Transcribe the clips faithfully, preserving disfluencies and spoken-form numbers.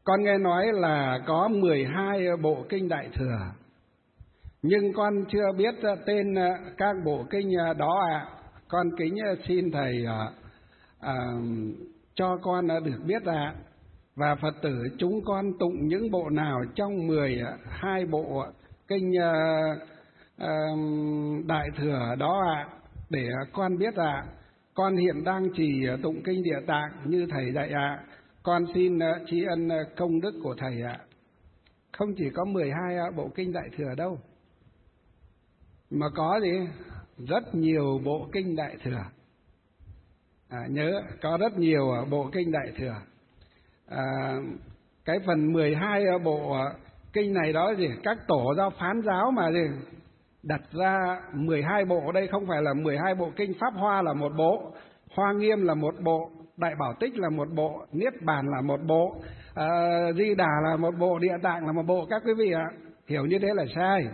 Con nghe nói là có mười hai bộ kinh Đại Thừa, nhưng con chưa biết tên các bộ kinh đó ạ. À. Con kính xin Thầy à, à, cho con được biết ạ. À. Và Phật tử chúng con tụng những bộ nào trong mười hai bộ kinh à, à, Đại Thừa đó ạ, à, để con biết ạ. À. Con hiện đang chỉ tụng kinh Địa Tạng như Thầy dạy ạ. À. Con xin tri ân công đức của Thầy ạ. À. Không chỉ có mười hai bộ kinh Đại Thừa đâu, mà có gì rất nhiều bộ kinh Đại Thừa. À, nhớ có rất nhiều bộ kinh Đại Thừa. À, cái phần mười hai bộ kinh này đó gì các tổ do phán giáo mà gì đặt ra mười hai bộ. Đây không phải là mười hai bộ kinh. Pháp Hoa là một bộ, Hoa Nghiêm là một bộ, Đại Bảo Tích là một bộ, Niết Bàn là một bộ, à, Di Đà là một bộ, Địa Tạng là một bộ. Các quý vị ạ, hiểu như thế là sai.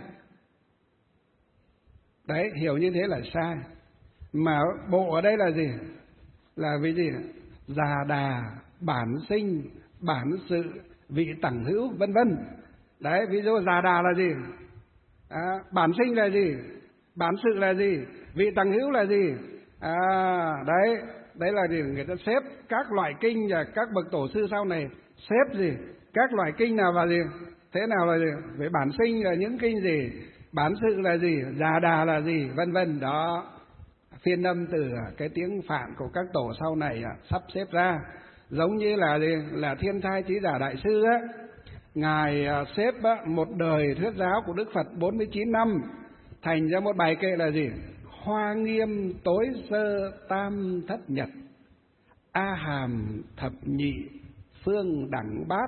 Đấy, hiểu như thế là sai. Mà bộ ở đây là gì? Là vì gì? Già đà, bản sinh, bản sự, vị tẳng hữu, vân vân. Đấy, ví dụ già đà là gì? À, bản sinh là gì? Bản sự là gì? Vị tẳng hữu là gì? À, đấy, đấy là gì? Người ta xếp các loại kinh và các bậc tổ sư sau này xếp gì? Các loại kinh nào vào gì? Thế nào là gì? Về bản sinh là những kinh gì? Bản sự là gì? Già đà là gì? Vân vân. Đó, phiên âm từ cái tiếng Phạn của các tổ sau này sắp xếp ra. Giống như là gì? Là Thiên Thai Chí Giả Đại Sư á, ngài xếp một đời thuyết giáo của Đức Phật bốn mươi chín năm thành ra một bài kệ là gì? Hoa Nghiêm tối sơ tam thất nhật, A Hàm thập nhị phương đẳng bát,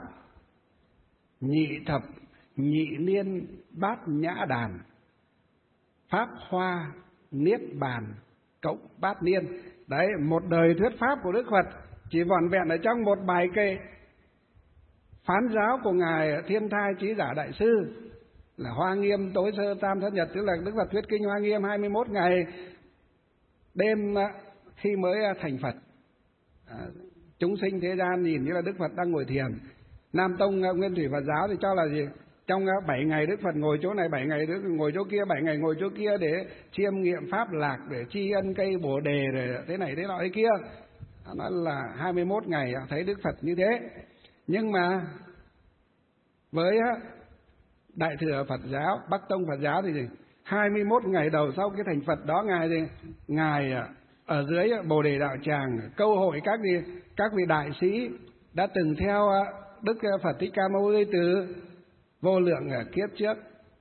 nhị thập nhị niên bát nhã đàn, Pháp Hoa Niết Bàn cộng bát niên. Đấy, một đời thuyết pháp của Đức Phật chỉ vỏn vẹn ở trong một bài kệ phán giáo của ngài Thiên Thai Chí Giả Đại Sư là Hoa Nghiêm tối sơ tam thất nhật. Tức là Đức Phật thuyết kinh Hoa Nghiêm hai mươi mốt ngày đêm khi mới thành Phật. À, chúng sinh thế gian nhìn như là Đức Phật đang ngồi thiền. Nam Tông Nguyên Thủy Phật giáo thì cho là gì? Trong bảy ngày Đức Phật ngồi chỗ này, bảy ngày Đức Phật ngồi chỗ kia, bảy ngày ngồi chỗ kia để chiêm nghiệm pháp lạc, để tri ân cây Bồ Đề, để thế này thế nọ thế kia. Nó là hai mươi mốt ngày thấy Đức Phật như thế. Nhưng mà với Đại Thừa Phật giáo, Bắc Tông Phật giáo thì gì? hai mươi mốt ngày đầu sau cái thành Phật đó, ngài thì ngài ở dưới Bồ Đề Đạo Tràng câu hội các vị các vị đại sĩ đã từng theo Đức Phật Thích Ca Mâu Ni từ vô lượng kiếp trước.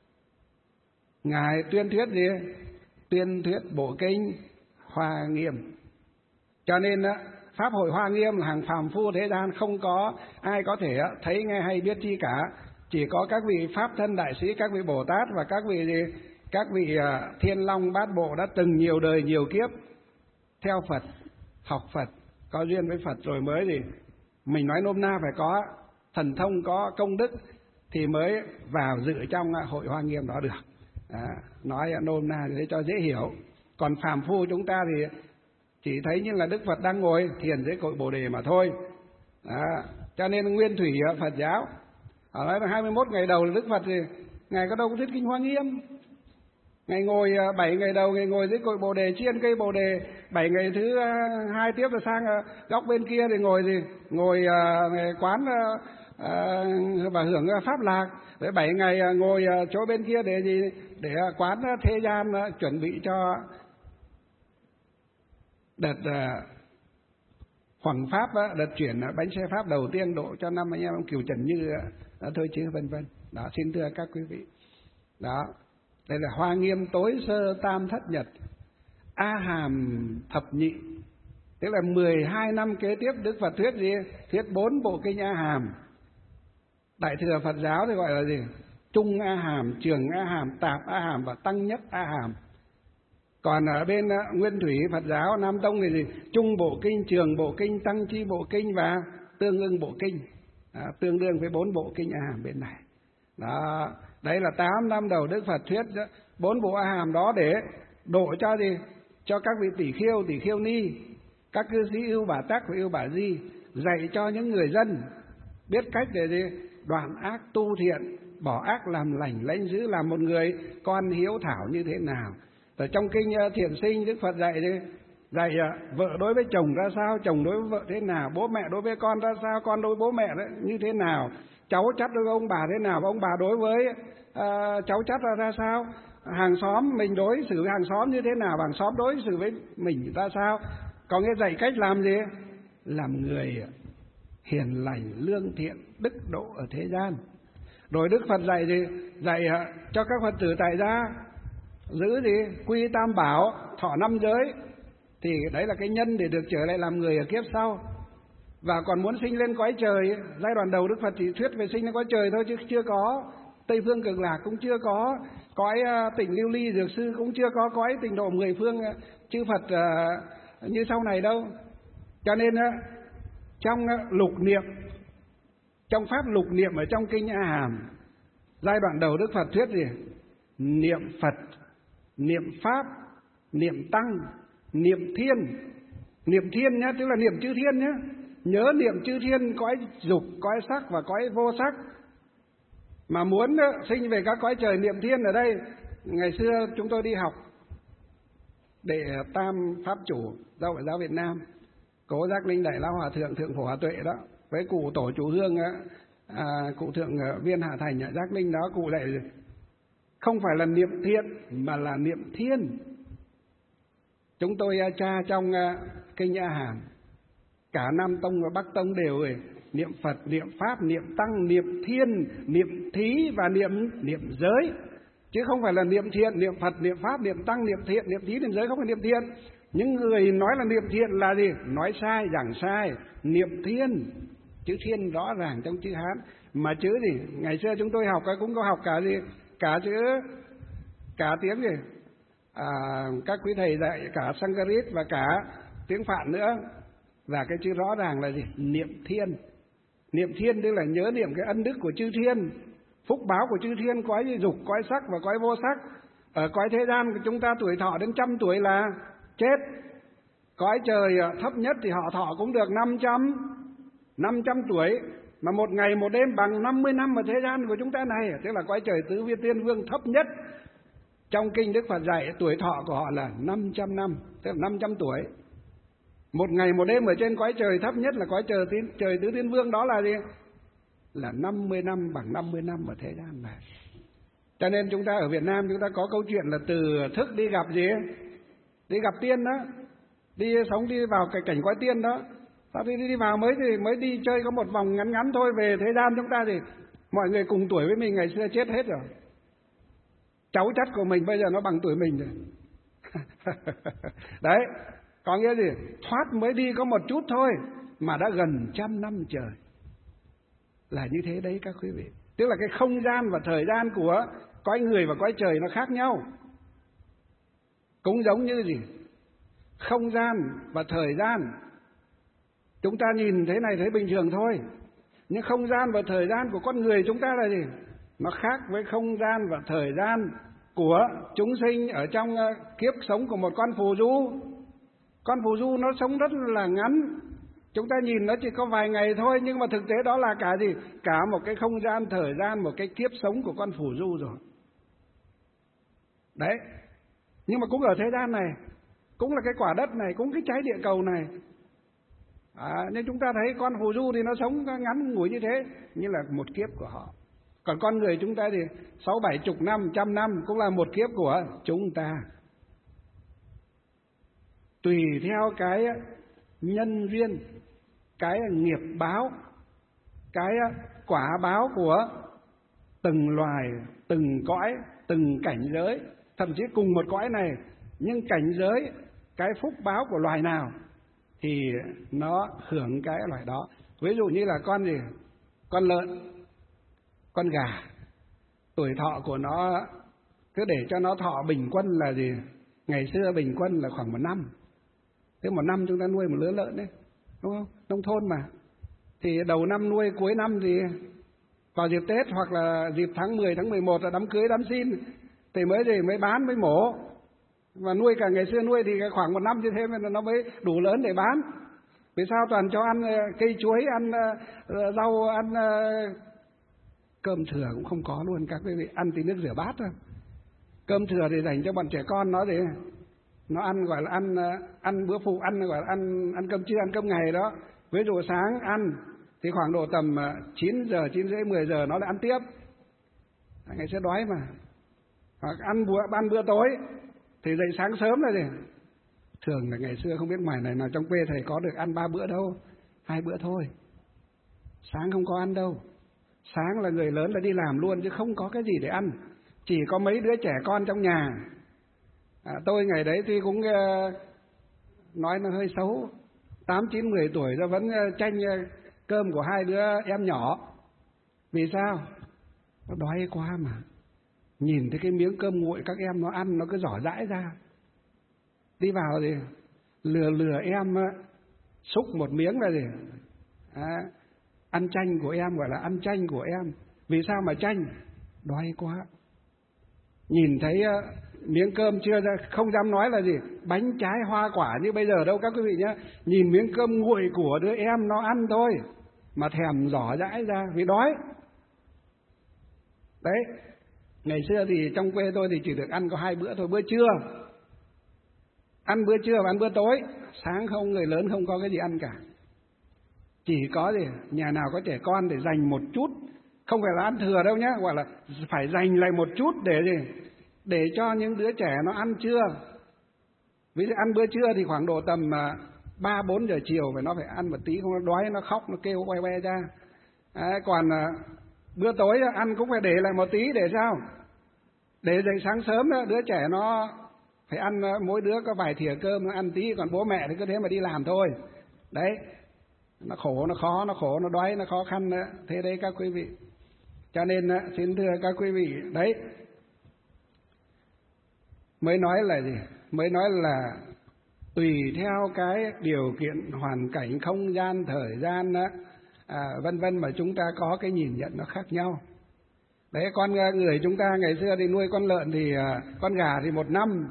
Ngài tuyên thuyết gì? Tuyên thuyết bộ kinh Hoa Nghiêm. Cho nên pháp hội Hoa Nghiêm là hàng phàm phu thế gian không có ai có thể thấy nghe hay biết chi cả. Chỉ có các vị pháp thân đại sĩ, các vị Bồ Tát và các vị gì? Các vị Thiên Long Bát Bộ đã từng nhiều đời nhiều kiếp theo Phật, học Phật, có duyên với Phật rồi mới gì? Mình nói nôm na phải có thần thông, có công đức thì mới vào dự trong hội Hoa Nghiêm đó được. À, nói nôm na để cho dễ hiểu. Còn phàm phu chúng ta thì chỉ thấy như là Đức Phật đang ngồi thiền dưới cội Bồ Đề mà thôi. À, cho nên Nguyên Thủy Phật giáo ở nói là hai mươi mốt ngày đầu là Đức Phật thì ngài có đâu có thuyết kinh Hoa Nghiêm. Ngài ngồi bảy ngày đầu ngài ngồi dưới cội Bồ Đề, chiên cây Bồ Đề. Bảy ngày thứ hai tiếp là sang góc bên kia thì ngồi gì? Ngồi quán và hưởng pháp lạc. Rồi bảy ngày ngồi chỗ bên kia để gì? Để quán thế gian chuẩn bị cho đợt hoằng pháp, đợt chuyển bánh xe pháp đầu tiên độ cho năm anh em Kiều Trần Như thôi chứ, vân vân. Đó, xin thưa các quý vị. Đó, đây là Hoa Nghiêm tối sơ tam thất nhật, A Hàm thập nhị. Tức là mười hai năm kế tiếp Đức Phật thuyết gì? Thuyết bốn bộ kinh A Hàm. Đại Thừa Phật giáo thì gọi là gì? Trung A Hàm, Trường A Hàm, Tạp A Hàm và Tăng Nhất A Hàm. Còn ở bên Nguyên Thủy Phật giáo Nam Tông thì gì? Trung bộ kinh, Trường bộ kinh, Tăng chi bộ kinh và Tương ưng bộ kinh. À, tương đương với bốn bộ kinh A Hàm bên này. Đó, đấy là tám năm đầu Đức Phật thuyết bốn bộ A Hàm đó để độ cho gì? Cho các vị tỷ khiêu, tỷ khiêu ni, các cư sĩ ưu bà tắc và ưu bà di, dạy cho những người dân biết cách để gì? Đoạn ác tu thiện, bỏ ác làm lành, lãnh dữ, làm một người con hiếu thảo như thế nào. Ở trong kinh Thiện Sinh, Đức Phật dạy đi, dạy vợ đối với chồng ra sao, chồng đối với vợ thế nào, bố mẹ đối với con ra sao, con đối với bố mẹ đấy như thế nào, cháu chắt đối với ông bà thế nào, và ông bà đối với uh, cháu chắt ra ra sao, hàng xóm mình đối xử với hàng xóm như thế nào, hàng xóm đối xử với mình ra sao. Có nghĩa dạy cách làm gì? Làm người hiền lành, lương thiện, đức độ ở thế gian. Rồi Đức Phật dạy gì? Dạy cho các Phật tử tại gia giữ gì? Quy tam bảo, thọ năm giới. Thì đấy là cái nhân để được trở lại làm người ở kiếp sau. Và còn muốn sinh lên cõi trời, giai đoạn đầu Đức Phật chỉ thuyết về sinh lên cõi trời thôi, chứ chưa có Tây Phương Cực Lạc, cũng chưa có cõi Tịnh Lưu Ly Dược Sư, cũng chưa có cõi Tịnh Độ Mười Phương chư Phật uh, như sau này đâu. Cho nên uh, trong uh, lục niệm, trong pháp lục niệm ở trong kinh A Hàm, giai đoạn đầu Đức Phật thuyết gì? Niệm Phật, niệm Pháp, niệm Tăng, niệm Thiên. Niệm Thiên nhá, tức là niệm chư thiên nhá. Nhớ niệm chư thiên, cõi dục, cõi sắc và cõi vô sắc. Mà muốn sinh về các cõi trời niệm thiên ở đây, ngày xưa chúng tôi đi học để Tam Pháp Chủ Giáo Hội Giáo Việt Nam, Cố Giác Linh Đại Lão Hòa Thượng, Thượng Phổ Hòa Tuệ đó, với cụ Tổ Chủ Hương, à, cụ Thượng Viên Hạ Thành Giác Linh đó, cụ lại không phải là niệm thiện mà là niệm thiên. Chúng tôi tra trong kinh A Hàm, cả Nam Tông và Bắc Tông đều rồi, niệm Phật, niệm Pháp, niệm Tăng, niệm Thiên, niệm Thí và niệm niệm giới, chứ không phải là niệm thiện. Niệm Phật, niệm Pháp, niệm Tăng, niệm thiện, niệm Thí, niệm giới không phải niệm thiện. Những người nói là niệm thiện là gì? Nói sai, giảng sai. Niệm thiên, chữ thiên rõ ràng trong chữ Hán. Mà chữ gì? Ngày xưa chúng tôi học cũng có học cả gì? Cả chữ, cả tiếng gì? À, các quý thầy dạy cả Sanskrit và cả tiếng Phạn nữa. Và cái chữ rõ ràng là gì? Niệm thiên. Niệm thiên tức là nhớ niệm cái ân đức của chư thiên, phúc báo của chư thiên, cõi dục, cõi sắc và cõi vô sắc. Ở cõi thế gian của chúng ta tuổi thọ đến trăm tuổi là chết. Cõi trời thấp nhất thì họ thọ cũng được năm trăm, năm trăm tuổi. Mà một ngày một đêm bằng năm mươi năm ở thế gian của chúng ta này. Tức là cõi trời tứ vi tiên vương thấp nhất. Trong kinh Đức Phật dạy tuổi thọ của họ là năm trăm năm, tức là năm trăm tuổi. Một ngày một đêm ở trên cõi trời thấp nhất là cõi trời, trời tứ thiên vương đó là gì? Là năm mươi năm bằng năm mươi năm ở thế gian này. Cho nên chúng ta ở Việt Nam chúng ta có câu chuyện là từ thức đi gặp gì? Đi gặp tiên đó. Đi sống đi vào cái cảnh cõi tiên đó. Sau khi đi vào mới thì mới đi chơi có một vòng ngắn ngắn thôi, về thế gian chúng ta thì mọi người cùng tuổi với mình ngày xưa chết hết rồi. Cháu chắt của mình bây giờ nó bằng tuổi mình rồi. Đấy, có nghĩa gì? Thoát mới đi có một chút thôi mà đã gần trăm năm trời. Là như thế đấy các quý vị. Tức là cái không gian và thời gian của cõi người và cõi trời nó khác nhau. Cũng giống như gì? Không gian và thời gian chúng ta nhìn thế này thấy bình thường thôi. Nhưng không gian và thời gian của con người chúng ta là gì? Nó khác với không gian và thời gian của chúng sinh ở trong kiếp sống của một con phù du. Con phù du nó sống rất là ngắn. Chúng ta nhìn nó chỉ có vài ngày thôi, nhưng mà thực tế đó là cả gì? Cả một cái không gian, thời gian, một cái kiếp sống của con phù du rồi. Đấy. Nhưng mà cũng ở thế gian này, cũng là cái quả đất này, cũng cái trái địa cầu này. À, nhưng chúng ta thấy con phù du thì nó sống ngắn ngủi như thế, như là một kiếp của họ. Còn con người chúng ta thì sáu bảy chục năm, trăm năm cũng là một kiếp của chúng ta. Tùy theo cái nhân duyên, cái nghiệp báo, cái quả báo của từng loài, từng cõi, từng cảnh giới. Thậm chí cùng một cõi này, nhưng cảnh giới, cái phúc báo của loài nào thì nó hưởng cái loài đó. Ví dụ như là con gì? Con lợn, con gà, tuổi thọ của nó cứ để cho nó thọ bình quân là gì? Ngày xưa bình quân là khoảng một năm. Thế một năm chúng ta nuôi một lứa lợn đấy, đúng không? Nông thôn mà. Thì đầu năm nuôi, cuối năm thì vào dịp Tết hoặc là dịp tháng mười, tháng mười một là đám cưới, đám xin thì mới gì mới bán, mới mổ. Và nuôi cả ngày xưa nuôi thì khoảng một năm như thế mà nó mới đủ lớn để bán. Vì sao toàn cho ăn cây chuối, ăn rau, ăn cơm thừa cũng không có luôn các quý vị, ăn tí nước rửa bát thôi. Cơm thừa thì dành cho bọn trẻ con nó thì nó ăn gọi là ăn ăn bữa phụ, ăn gọi là ăn ăn cơm trưa, ăn cơm ngày đó. Ví dụ sáng ăn thì khoảng độ tầm chín giờ, chín rưỡi, mười giờ nó lại ăn tiếp. Ngày xưa đói mà. Hoặc ăn bữa ăn bữa tối thì dậy sáng sớm rồi thì thường là ngày xưa không biết ngoài này nào trong quê thầy có được ăn ba bữa đâu, hai bữa thôi. Sáng không có ăn đâu. Sáng là người lớn là đi làm luôn chứ không có cái gì để ăn. Chỉ có mấy đứa trẻ con trong nhà. À, tôi ngày đấy thì cũng uh, nói nó hơi xấu, tám chín mười tuổi nó vẫn uh, tranh uh, cơm của hai đứa em nhỏ. Vì sao? Nó đói quá mà. Nhìn thấy cái miếng cơm nguội các em nó ăn, nó cứ giỏ dãi ra. Đi vào thì lừa lừa em uh, xúc một miếng là gì? À, ăn chanh của em, gọi là ăn chanh của em. Vì sao mà chanh? Đói quá. Nhìn thấy uh, miếng cơm chưa ra, không dám nói là gì bánh trái hoa quả như bây giờ đâu các quý vị nhé. Nhìn miếng cơm nguội của đứa em nó ăn thôi mà thèm giỏ dãi ra vì đói. Đấy, ngày xưa thì trong quê tôi thì chỉ được ăn có hai bữa thôi. Bữa trưa, ăn bữa trưa và ăn bữa tối. Sáng không, người lớn không có cái gì ăn cả. Chỉ có gì nhà nào có trẻ con để dành một chút, không phải là ăn thừa đâu nhé, gọi là phải dành lại một chút để gì, để cho những đứa trẻ nó ăn trưa. Ví dụ ăn bữa trưa thì khoảng độ tầm ba bốn giờ chiều phải nó phải ăn một tí, không nó đói nó khóc nó kêu quay quay ra. Đấy, còn bữa tối ăn cũng phải để lại một tí để sao? Để dậy sáng sớm đó, đứa trẻ nó phải ăn, mỗi đứa có vài thìa cơm nó ăn tí, còn bố mẹ thì cứ thế mà đi làm thôi. Đấy, nó khổ, nó khó, nó khổ, nó đói, nó khó khăn nữa. Thế đấy các quý vị. Cho nên xin thưa các quý vị, đấy, mới nói là gì? Mới nói là tùy theo cái điều kiện, hoàn cảnh, không gian, thời gian đó, à, vân vân mà chúng ta có cái nhìn nhận nó khác nhau. Đấy, con người chúng ta ngày xưa thì nuôi con lợn thì con gà thì một năm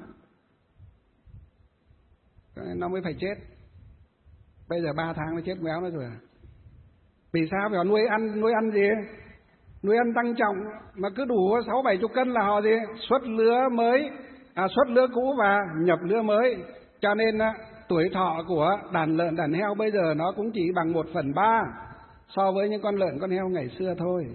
nó mới phải chết. Bây giờ ba tháng nó chết méo nó rồi. Vì sao? Vì họ nuôi ăn, nuôi ăn gì? Nuôi ăn tăng trọng mà cứ đủ sáu bảy chục cân là họ gì? Xuất lứa mới, à, xuất lứa cũ và nhập lứa mới. Cho nên tuổi thọ của đàn lợn, đàn heo bây giờ nó cũng chỉ bằng một phần ba so với những con lợn, con heo ngày xưa thôi.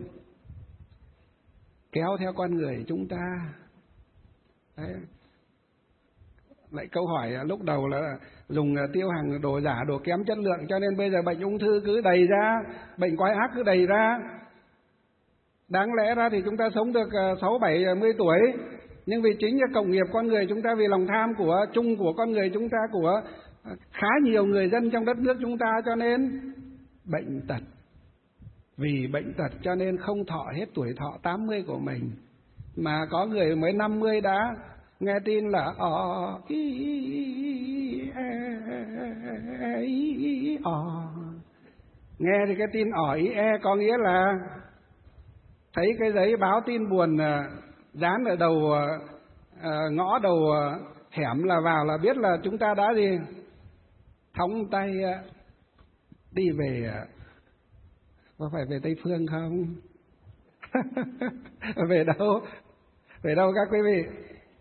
Kéo theo con người chúng ta. Đấy. Lại câu hỏi lúc đầu là dùng tiêu hàng đồ giả, đồ kém chất lượng, cho nên bây giờ bệnh ung thư cứ đầy ra, bệnh quái ác cứ đầy ra. Đáng lẽ ra thì chúng ta sống được sáu bảy mươi tuổi, nhưng vì chính là cộng nghiệp con người chúng ta, vì lòng tham của chung của con người chúng ta, của khá nhiều người dân trong đất nước chúng ta, cho nên bệnh tật. Vì bệnh tật cho nên không thọ hết tuổi thọ tám mươi của mình, mà có người mới năm mươi đã nghe tin là ờ nghe thì cái tin ỏ ý e có nghĩa là thấy cái giấy báo tin buồn dán ở đầu ngõ, đầu hẻm là vào là biết là chúng ta đã gì thõng tay đi về. Có phải về Tây Phương không? Về đâu? Về đâu các quý vị?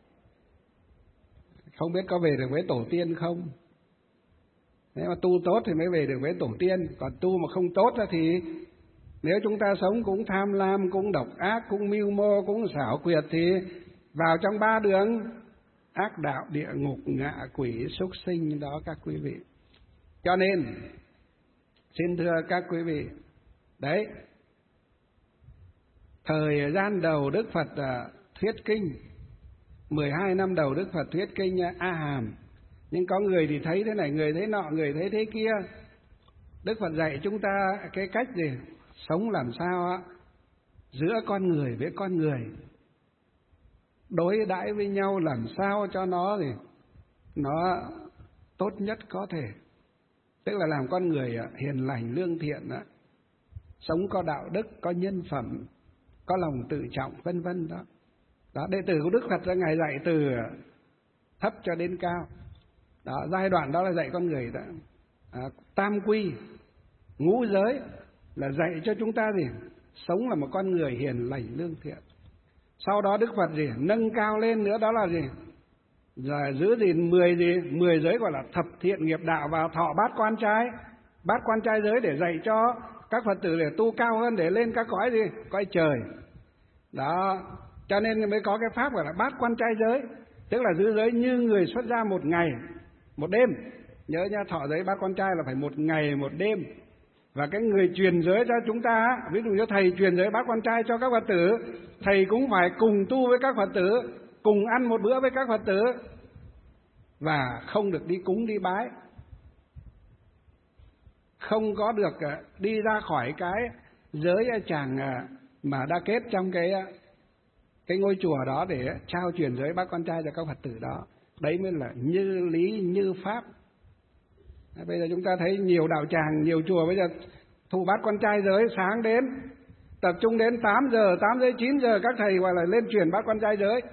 Không biết có về được với tổ tiên không? Nếu mà tu tốt thì mới về được với tổ tiên. Còn tu mà không tốt thì nếu chúng ta sống cũng tham lam, cũng độc ác, cũng mưu mô, cũng xảo quyệt thì vào trong ba đường ác đạo, địa ngục, ngạ quỷ, súc sinh đó các quý vị. Cho nên xin thưa các quý vị, đấy, thời gian đầu Đức Phật uh, thuyết kinh, mười hai năm đầu Đức Phật thuyết kinh uh, A Hàm. Nhưng có người thì thấy thế này, người thấy nọ, người thấy thế kia. Đức Phật dạy chúng ta cái cách gì sống làm sao á, giữa con người với con người đối đãi với nhau làm sao cho nó thì nó tốt nhất có thể. Tức là làm con người uh, hiền lành, lương thiện đó, sống có đạo đức, có nhân phẩm, có lòng tự trọng, vân vân đó. Đó, đệ tử của Đức Phật là Ngài dạy từ thấp cho đến cao. Đó, giai đoạn đó là dạy con người đó. à, tam quy, ngũ giới, là dạy cho chúng ta gì? Sống là một con người hiền lành lương thiện. Sau đó Đức Phật gì? Nâng cao lên nữa, đó là gì? Là giữ gìn mười gì? Mười giới gọi là thập thiện nghiệp đạo, và thọ bát quan trai, bát quan trai giới để dạy cho các Phật tử để tu cao hơn, để lên các cõi gì? Cõi trời. Đó, cho nên mới có cái pháp gọi là bát quan trai giới, tức là giữ giới như người xuất gia một ngày, một đêm. Nhớ nha, thọ giới bát quan trai là phải một ngày một đêm. Và cái người truyền giới cho chúng ta, ví dụ như thầy truyền giới bát quan trai cho các Phật tử, thầy cũng phải cùng tu với các Phật tử, cùng ăn một bữa với các Phật tử, và không được đi cúng đi bái, không có được đi ra khỏi cái giới chàng mà đã kết trong cái cái ngôi chùa đó để trao truyền giới bát quan trai cho các Phật tử đó. Đấy mới là như lý như pháp. Bây giờ chúng ta thấy nhiều đạo tràng, nhiều chùa bây giờ thụ bát quan trai giới, sáng đến tập trung đến tám giờ, tám giờ chín giờ các thầy gọi là lên truyền bát quan trai giới.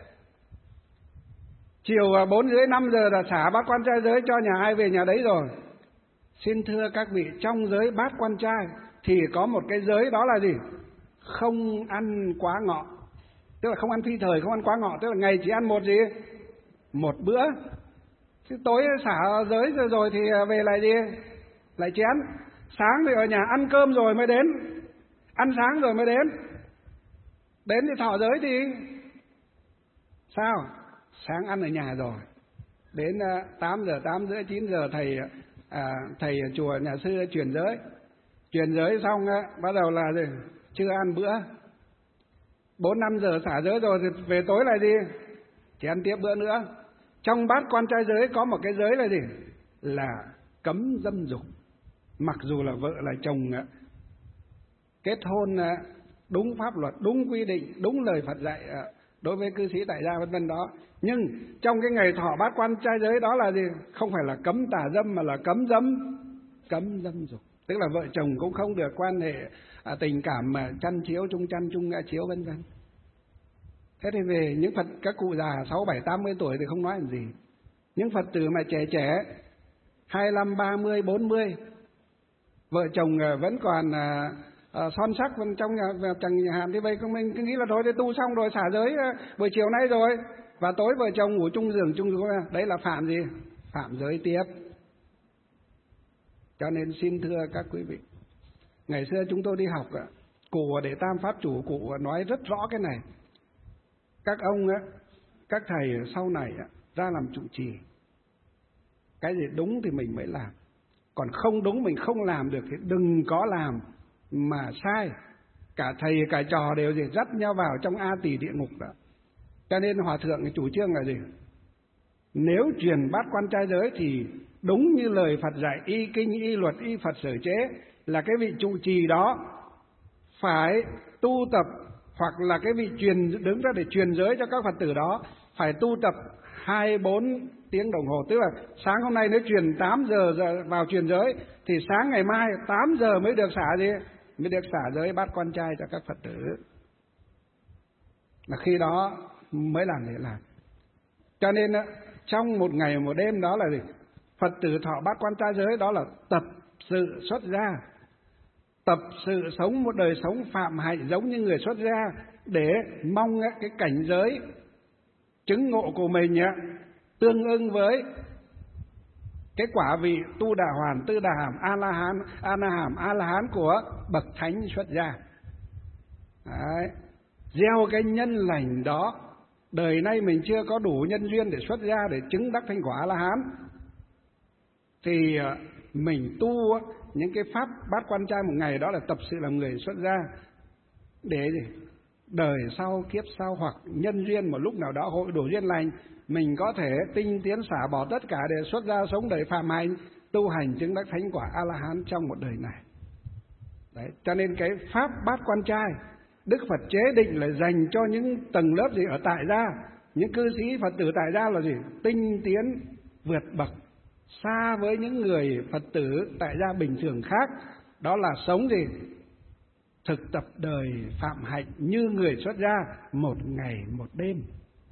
Chiều bốn rưỡi năm giờ là xả bát quan trai giới cho nhà ai về nhà đấy rồi. Xin thưa các vị, trong giới bát quan trai thì có một cái giới, đó là gì? Không ăn quá ngọ. Tức là không ăn phi thời, không ăn quá ngọ, tức là ngày chỉ ăn một gì? Một bữa. Chứ tối xả giới rồi, rồi thì về lại gì? Lại chén. Sáng thì ở nhà ăn cơm rồi mới đến, ăn sáng rồi mới đến. Đến thì thọ giới thì sao? Sáng ăn ở nhà rồi, đến tám giờ, tám rưỡi, chín giờ thầy à, thầy chùa nhà sư truyền giới. Truyền giới xong á, bắt đầu là gì? Chưa ăn bữa. Bốn năm giờ xả giới rồi thì về tối lại đi, chỉ ăn tiếp bữa nữa. Trong bát quan trai giới có một cái giới là gì? Là cấm dâm dục. Mặc dù là vợ là chồng kết hôn đúng pháp luật, đúng quy định, đúng lời Phật dạy đối với cư sĩ tại gia vân vân đó, nhưng trong cái ngày thọ bát quan trai giới đó là gì? Không phải là cấm tà dâm mà là cấm dâm, cấm dâm dục. Tức là vợ chồng cũng không được quan hệ à, tình cảm mà chăn chiếu, chung chăn, chung chiếu vân vân. Thế thì về những Phật các cụ già sáu bảy tám mươi tuổi thì không nói làm gì. Những Phật tử mà trẻ trẻ hai mươi lăm, ba mươi, bốn mươi, vợ chồng vẫn còn à, à, son sắc vẫn trong nhà, chẳng hạn thì vậy mình cứ nghĩ là thôi thì tu xong rồi xả giới à, buổi chiều nay rồi, và tối vợ chồng ngủ chung giường chung giường, đấy là phạm gì? Phạm giới tiếp. Cho nên xin thưa các quý vị, ngày xưa chúng tôi đi học, cụ Đệ Tam Pháp Chủ cụ nói rất rõ cái này. Các ông, các thầy sau này ra làm trụ trì, cái gì đúng thì mình mới làm, còn không đúng mình không làm được thì đừng có làm mà sai. Cả thầy cả trò đều gì dắt nhau vào trong A Tỳ địa ngục đó. Cho nên Hòa Thượng chủ trương là gì? Nếu truyền bát quan trai giới thì đúng như lời Phật dạy, y kinh, y luật, y Phật sở chế, là cái vị trụ trì đó phải tu tập, hoặc là cái vị truyền đứng ra để truyền giới cho các Phật tử đó phải tu tập hai mươi bốn tiếng đồng hồ. Tức là sáng hôm nay nếu truyền tám giờ vào truyền giới thì sáng ngày mai tám giờ mới được xả gì? Mới được xả giới bát quan trai cho các Phật tử. Là khi đó mới làm để làm. Cho nên trong một ngày một đêm đó là gì? Phật tử thọ bát quan trai giới đó là tập sự xuất gia, tập sự sống một đời sống phạm hạnh giống như người xuất gia, để mong cái cảnh giới chứng ngộ của mình tương ưng với cái quả vị tu đà hoàn, tư đà hàm, a la hán, a la hàm, a la hán của bậc thánh xuất gia. Đấy. Gieo cái nhân lành đó, đời nay mình chưa có đủ nhân duyên để xuất gia, để chứng đắc thành quả a la hán, thì mình tu những cái pháp bát quan trai một ngày đó là tập sự làm người xuất gia, để đời sau, kiếp sau hoặc nhân duyên một lúc nào đó hội đủ duyên lành, mình có thể tinh tiến xả bỏ tất cả để xuất gia sống đời phạm hạnh, tu hành chứng đắc thánh quả a la hán trong một đời này. Đấy, cho nên cái pháp bát quan trai Đức Phật chế định là dành cho những tầng lớp gì ở tại gia, những cư sĩ Phật tử tại gia là gì? Tinh tiến vượt bậc, xa với những người Phật tử tại gia bình thường khác. Đó là sống gì? Thực tập đời phạm hạnh như người xuất gia một ngày một đêm.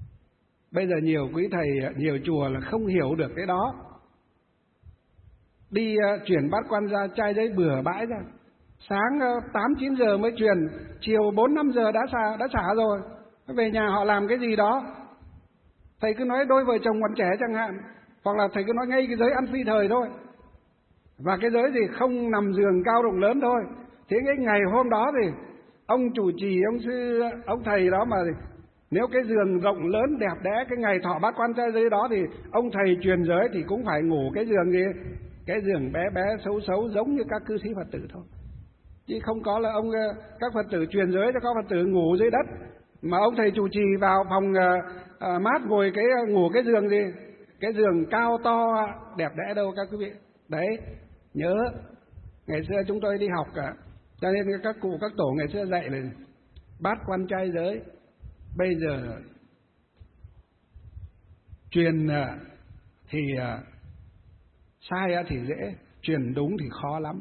Bây giờ nhiều quý thầy, nhiều chùa là không hiểu được cái đó. đi uh, chuyển bát quan ra trai giấy bừa bãi ra. Sáng uh, tám chín giờ mới truyền, chiều bốn năm giờ đã xả đã xả rồi. Về nhà họ làm cái gì đó? Thầy cứ nói đôi vợ chồng còn trẻ chẳng hạn, hoặc là thầy cứ nói ngay cái giới ăn phi thời thôi. Và cái giới gì không nằm giường cao rộng lớn thôi. Thế cái ngày hôm đó thì ông chủ trì, ông sư, ông thầy đó mà nếu cái giường rộng lớn đẹp đẽ, cái ngày thọ bát quan trai giới đó thì ông thầy truyền giới thì cũng phải ngủ cái giường gì, cái giường bé bé xấu xấu giống như các cư sĩ Phật tử thôi. Chứ không có là ông các Phật tử truyền giới cho các Phật tử ngủ dưới đất, mà ông thầy chủ trì vào phòng à, mát ngồi cái ngủ cái giường gì, cái giường cao to đẹp đẽ đâu các quý vị. Đấy, nhớ ngày xưa chúng tôi đi học cả, cho nên các cụ các tổ ngày xưa dạy là bát quan trai giới. Bây giờ truyền thì sai thì dễ, truyền đúng thì khó lắm.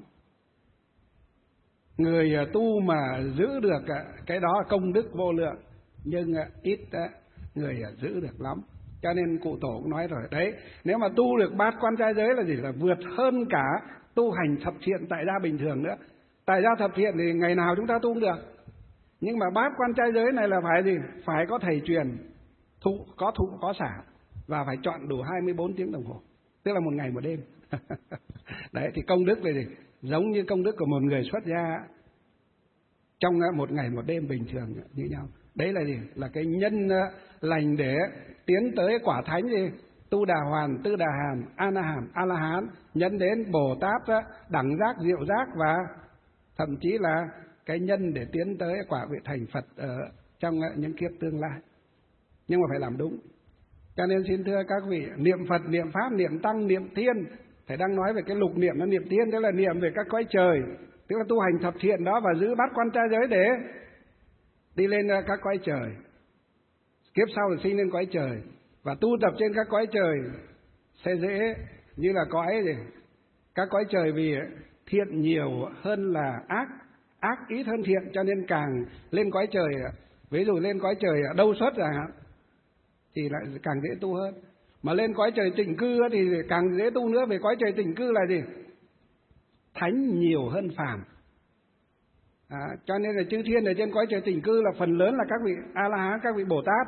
Người tu mà giữ được cái đó công đức vô lượng, nhưng ít người giữ được lắm. Cho nên cụ tổ cũng nói rồi đấy, nếu mà tu được bát quan trai giới là gì, là vượt hơn cả tu hành thập thiện tại gia bình thường nữa. Tại gia thập thiện thì ngày nào chúng ta tu cũng được, nhưng mà bát quan trai giới này là phải gì, phải có thầy truyền, thụ có thụ có xả, và phải chọn đủ hai mươi bốn tiếng đồng hồ, tức là một ngày một đêm. Đấy thì công đức là gì, giống như công đức của một người xuất gia trong một ngày một đêm bình thường như nhau. Đấy là gì, là cái nhân lành để tiến tới quả thánh gì, tu đà hoàn, tư đà hàm, a la hàm, a la hán, nhân đến Bồ Tát, đẳng giác, diệu giác, và thậm chí là cái nhân để tiến tới quả vị thành Phật ở trong những kiếp tương lai. Nhưng mà phải làm đúng. Cho nên xin thưa các vị, niệm Phật, niệm Pháp, niệm Tăng, niệm Thiên, thầy đang nói về cái lục niệm nó niệm Thiên, tức là niệm về các cõi trời, tức là tu hành thập thiện đó và giữ bát quan trai giới để đi lên các cõi trời. Kiếp sau là sinh lên cõi trời, và tu tập trên các cõi trời sẽ dễ như là cõi gì, các cõi trời vì thiện nhiều hơn là ác, ác ít hơn thiện, cho nên càng lên cõi trời, ví dụ lên cõi trời đâu xuất chẳng hạn, thì lại càng dễ tu hơn. Mà lên cõi trời tịnh cư thì càng dễ tu nữa, về cõi trời tịnh cư là gì, thánh nhiều hơn phàm. À, cho nên là chư thiên ở trên cõi trời tịnh cư là phần lớn là các vị A La Hán, các vị Bồ Tát,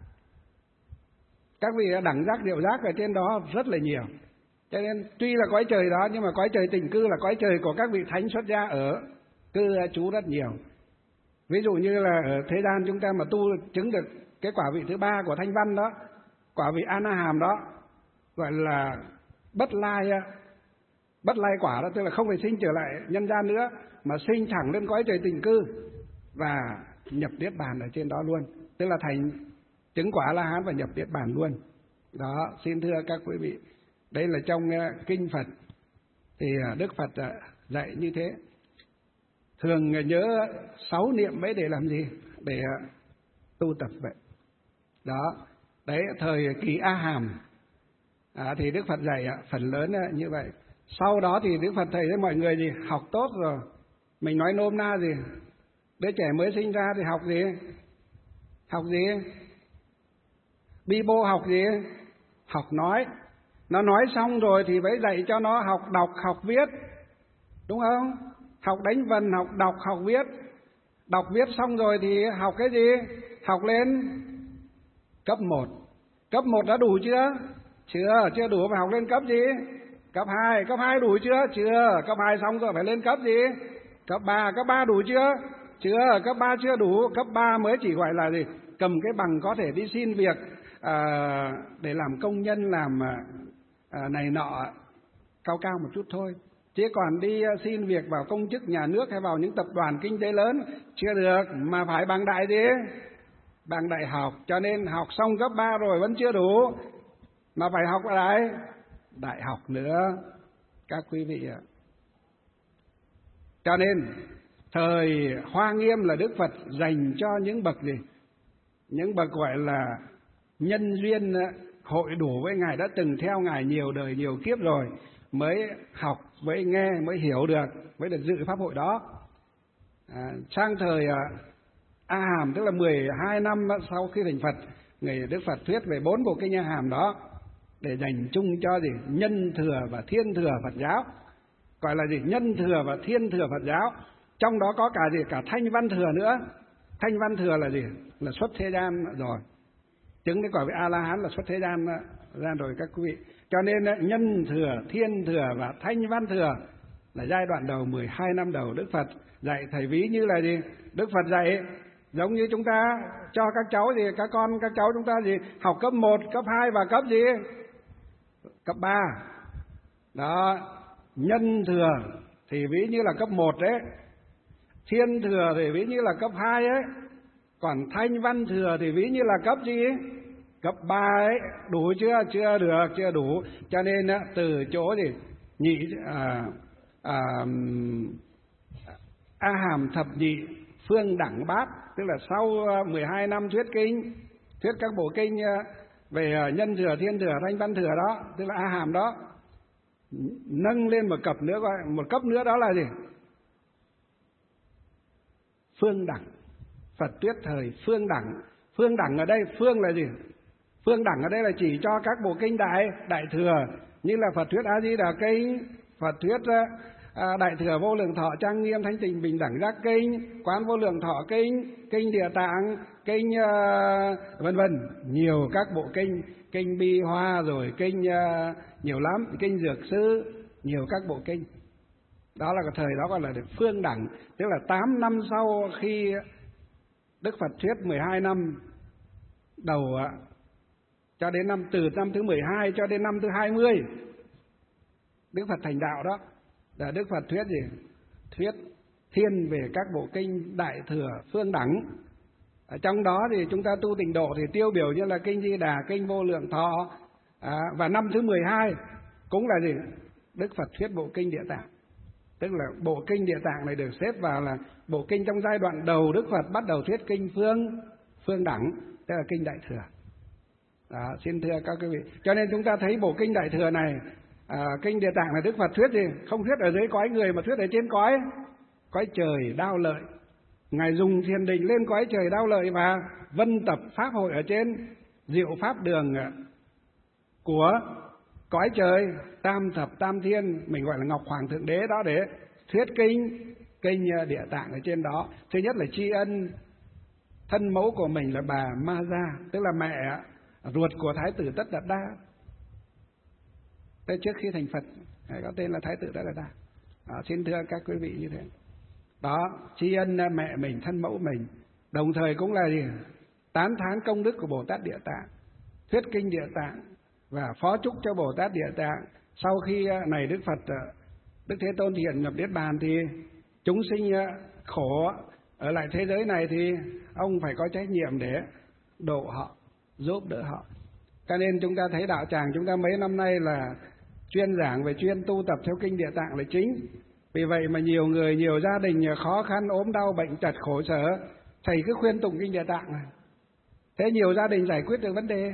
các vị đẳng giác, diệu giác ở trên đó rất là nhiều. Cho nên tuy là cõi trời đó, nhưng mà cõi trời tịnh cư là cõi trời của các vị thánh xuất gia ở cư trú rất nhiều. Ví dụ như là ở thế gian chúng ta mà tu chứng được cái quả vị thứ ba của Thanh Văn đó, quả vị A Na Hàm đó, gọi là bất lai, bất lai quả đó, tức là không phải sinh trở lại nhân gian nữa, mà sinh thẳng lên cõi trời tịnh cư và nhập niết bàn ở trên đó luôn, tức là thành chứng quả La Hán và nhập niết bàn luôn. Đó, xin thưa các quý vị, đây là trong kinh Phật thì Đức Phật dạy như thế. Thường nhớ sáu niệm ấy để làm gì? Để tu tập vậy. Đó, đấy thời kỳ A Hàm à, thì Đức Phật dạy phần lớn như vậy. Sau đó thì Đức Phật thầy với mọi người gì học tốt rồi, mình nói nôm na gì, đứa trẻ mới sinh ra thì học gì, học gì, bi bô học gì, học nói. Nó nói xong rồi thì phải dạy cho nó học đọc, học viết, đúng không? Học đánh vần, học đọc, học viết. Đọc viết xong rồi thì học cái gì? Học lên cấp một. Cấp một đã đủ chưa? Chưa, chưa đủ, phải học lên cấp gì? Cấp hai. Cấp hai đủ chưa? Chưa. Cấp hai xong rồi phải lên cấp gì? Cấp ba. Cấp ba đủ chưa? Chưa. Cấp ba chưa đủ. Cấp ba mới chỉ gọi là gì? Cầm cái bằng có thể đi xin việc à, để làm công nhân, làm à, này nọ cao cao một chút thôi. Chứ còn đi xin việc vào công chức nhà nước hay vào những tập đoàn kinh tế lớn chưa được, mà phải bằng đại gì? Bằng đại học. Cho nên học xong cấp ba rồi vẫn chưa đủ, mà phải học lại đại học nữa các quý vị ạ. Cho nên thời Hoa Nghiêm là Đức Phật dành cho những bậc gì? Những bậc gọi là nhân duyên hội đủ với Ngài, đã từng theo Ngài nhiều đời nhiều kiếp rồi, mới học, mới nghe, mới hiểu được, mới được dự pháp hội đó. À, sang thời à, A Hàm, tức là mười hai năm sau khi thành Phật, người Đức Phật thuyết về bốn bộ kinh A Hàm đó, để dành chung cho gì? Nhân thừa và thiên thừa Phật giáo. Gọi là gì? Nhân thừa và thiên thừa Phật giáo. Trong đó có cả gì? Cả thanh văn thừa nữa. Thanh văn thừa là gì? Là xuất thế gian rồi. Chứng cái quả vị A-la-hán là xuất thế gian ra rồi các quý vị. Cho nên nhân thừa, thiên thừa và thanh văn thừa là giai đoạn đầu, mười hai năm đầu Đức Phật dạy. Thầy ví như là gì? Đức Phật dạy giống như chúng ta cho các cháu gì, các con các cháu chúng ta gì, học cấp một, cấp hai và cấp gì? Cấp ba. Đó, nhân thừa thì ví như là cấp một đấy, thiên thừa thì ví như là cấp hai ấy, còn thanh văn thừa thì ví như là cấp gì? Cấp ba ấy. Đủ chưa? Chưa được, chưa đủ. Cho nên từ chỗ gì? Nhị à, à, A Hàm thập nhị phương đẳng bát, tức là sau mười hai năm thuyết kinh, thuyết các bộ kinh về nhân thừa, thiên thừa, thanh văn thừa đó, tức là A Hàm đó, nâng lên một cấp nữa, gọi một cấp nữa đó là gì? Phương đẳng. Phật thuyết thời phương đẳng. Phương đẳng ở đây, phương là gì? Phương đẳng ở đây là chỉ cho các bộ kinh đại đại thừa, như là Phật thuyết A Di Đà kinh, Phật thuyết à, đại thừa vô lượng thọ trang nghiêm thánh tịnh bình đẳng giác kinh, quán vô lượng thọ kinh, kinh địa tạng kinh uh, vân vân, nhiều các bộ kinh, kinh bi hoa rồi kinh uh, nhiều lắm, kinh dược sư, nhiều các bộ kinh. Đó là cái thời đó gọi là phương đẳng, tức là tám năm sau khi Đức Phật thuyết mười hai năm đầu uh, cho đến năm từ năm thứ mười hai cho đến năm thứ hai mươi Đức Phật thành đạo đó, là Đức Phật thuyết gì? Thuyết thiên về các bộ kinh đại thừa phương đẳng. Ở trong đó thì chúng ta tu tịnh độ thì tiêu biểu như là kinh Di Đà, kinh vô lượng thọ, à, và năm thứ mười hai cũng là gì? Đức Phật thuyết bộ kinh địa tạng. Tức là bộ kinh địa tạng này được xếp vào là bộ kinh trong giai đoạn đầu Đức Phật bắt đầu thuyết kinh phương phương đẳng, tức là kinh đại thừa. Đó, xin thưa các quý vị. Cho nên chúng ta thấy bộ kinh đại thừa này, à, kinh địa tạng là Đức Phật thuyết gì? Không thuyết ở dưới cõi người mà thuyết ở trên cõi cõi trời đao lợi. Ngài dùng thiền định lên cõi trời đao lợi và vân tập pháp hội ở trên diệu pháp đường của cõi trời tam thập tam thiên, mình gọi là Ngọc Hoàng Thượng Đế đó, để thuyết kinh kinh địa tạng ở trên đó. Thứ nhất là tri ân thân mẫu của mình là bà Ma Gia, tức là mẹ ruột của Thái tử Tất Đạt Đa. Tới trước khi thành Phật có tên là Thái tử Tất Đạt Đa. À, xin thưa các quý vị như thế. Đó, tri ân mẹ mình, thân mẫu mình, đồng thời cũng là gì? Tán thán công đức của Bồ Tát Địa Tạng, thuyết kinh Địa Tạng và phó chúc cho Bồ Tát Địa Tạng. Sau khi này Đức Phật, Đức Thế Tôn hiện nhập Niết Bàn thì chúng sinh khổ ở lại thế giới này thì ông phải có trách nhiệm để độ họ, giúp đỡ họ. Cho nên chúng ta thấy đạo tràng chúng ta mấy năm nay là chuyên giảng về chuyên tu tập theo kinh Địa Tạng là chính. Vì vậy mà nhiều người, nhiều gia đình khó khăn, ốm đau, bệnh tật, khổ sở, thầy cứ khuyên tụng kinh Địa Tạng này. Thế nhiều gia đình giải quyết được vấn đề.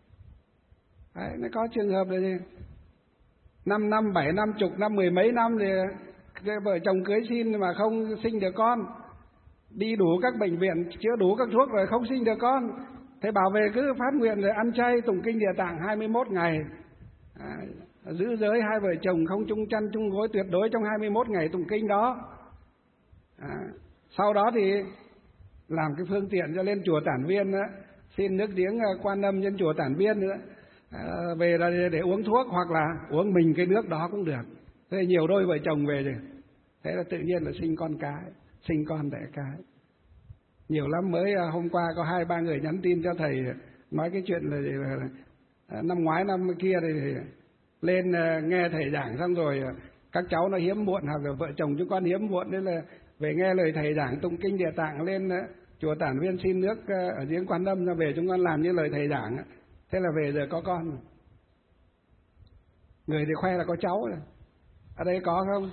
Đấy, nó có trường hợp là gì? Năm năm, bảy năm, chục năm, mười mấy năm thì vợ chồng cưới xin mà không sinh được con. Đi đủ các bệnh viện, chữa đủ các thuốc rồi không sinh được con. Thế bảo về cứ phát nguyện rồi ăn chay tụng kinh Địa Tạng hai mươi mốt ngày. À, giữ giới hai vợ chồng không chung chăn chung gối tuyệt đối trong hai mươi mốt ngày tụng kinh đó. À, sau đó thì làm cái phương tiện cho lên chùa Tản Viên đó, xin nước giếng Quan Âm trên chùa Tản Viên nữa. À, về là để uống thuốc hoặc là uống mình cái nước đó cũng được. Thế nhiều đôi vợ chồng về rồi, thế là tự nhiên là sinh con cái, sinh con đẻ cái. Nhiều lắm, mới hôm qua có hai ba người nhắn tin cho thầy nói cái chuyện là, là, là năm ngoái năm kia thì lên nghe thầy giảng xong rồi các cháu nó hiếm muộn hoặc là vợ chồng chúng con hiếm muộn, nên là về nghe lời thầy giảng tụng kinh Địa Tạng lên chùa Tản Viên xin nước ở giếng Quan Âm, ra về chúng con làm như lời thầy giảng. Thế là về giờ có con. Người thì khoe là có cháu rồi. Ở đây có không?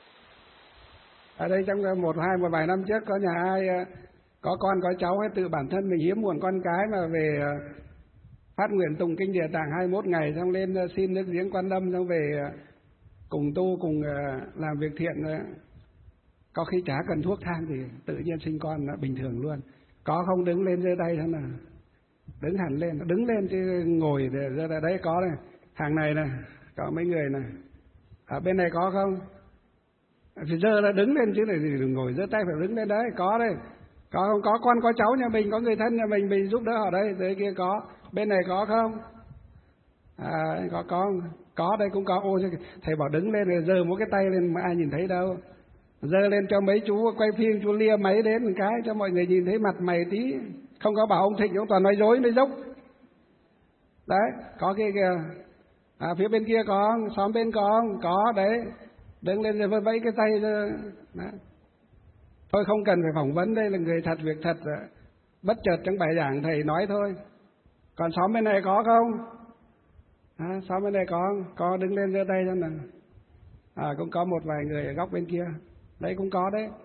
Ở đây trong một hai một vài năm trước có nhà ai có con có cháu hay tự bản thân mình hiếm muộn con cái mà về phát nguyện tụng kinh Địa Tạng hai mươi mốt ngày, xong lên xin nước giếng Quan Âm, xong về cùng tu cùng làm việc thiện, có khi chả cần thuốc thang thì tự nhiên sinh con bình thường luôn. Có không? Đứng lên giơ tay xem nào. Đứng hẳn lên, đứng lên chứ ngồi để ra đấy có này. Hàng này này, có mấy người này. Ở bên này có không? Thì giờ là đứng lên chứ này, đừng ngồi giơ tay, phải đứng lên đấy. Có đây. Có không? Có con có cháu nhà mình, có người thân nhà mình, mình giúp đỡ họ đây. Dưới kia có. Bên này có không? À, có có có đây cũng có. Ô, thầy bảo đứng lên rồi giơ một cái tay lên mà ai nhìn thấy đâu. Giơ lên cho mấy chú quay phim, chú lia máy đến một cái cho mọi người nhìn thấy mặt mày tí. Không có bảo ông Thịnh, ông toàn nói dối nói dốc. Đấy, có kia kìa. À, phía bên kia có, xóm bên có, có đấy. Đứng lên rồi vẫy cái tay rồi. Đấy. Thôi không cần phải phỏng vấn, đây là người thật việc thật. Bất chợt trong bài giảng thầy nói thôi. Còn xóm bên này có không? À, xóm bên này có, có đứng lên giơ tay cho nào. À, cũng có một vài người ở góc bên kia. Đấy cũng có đấy.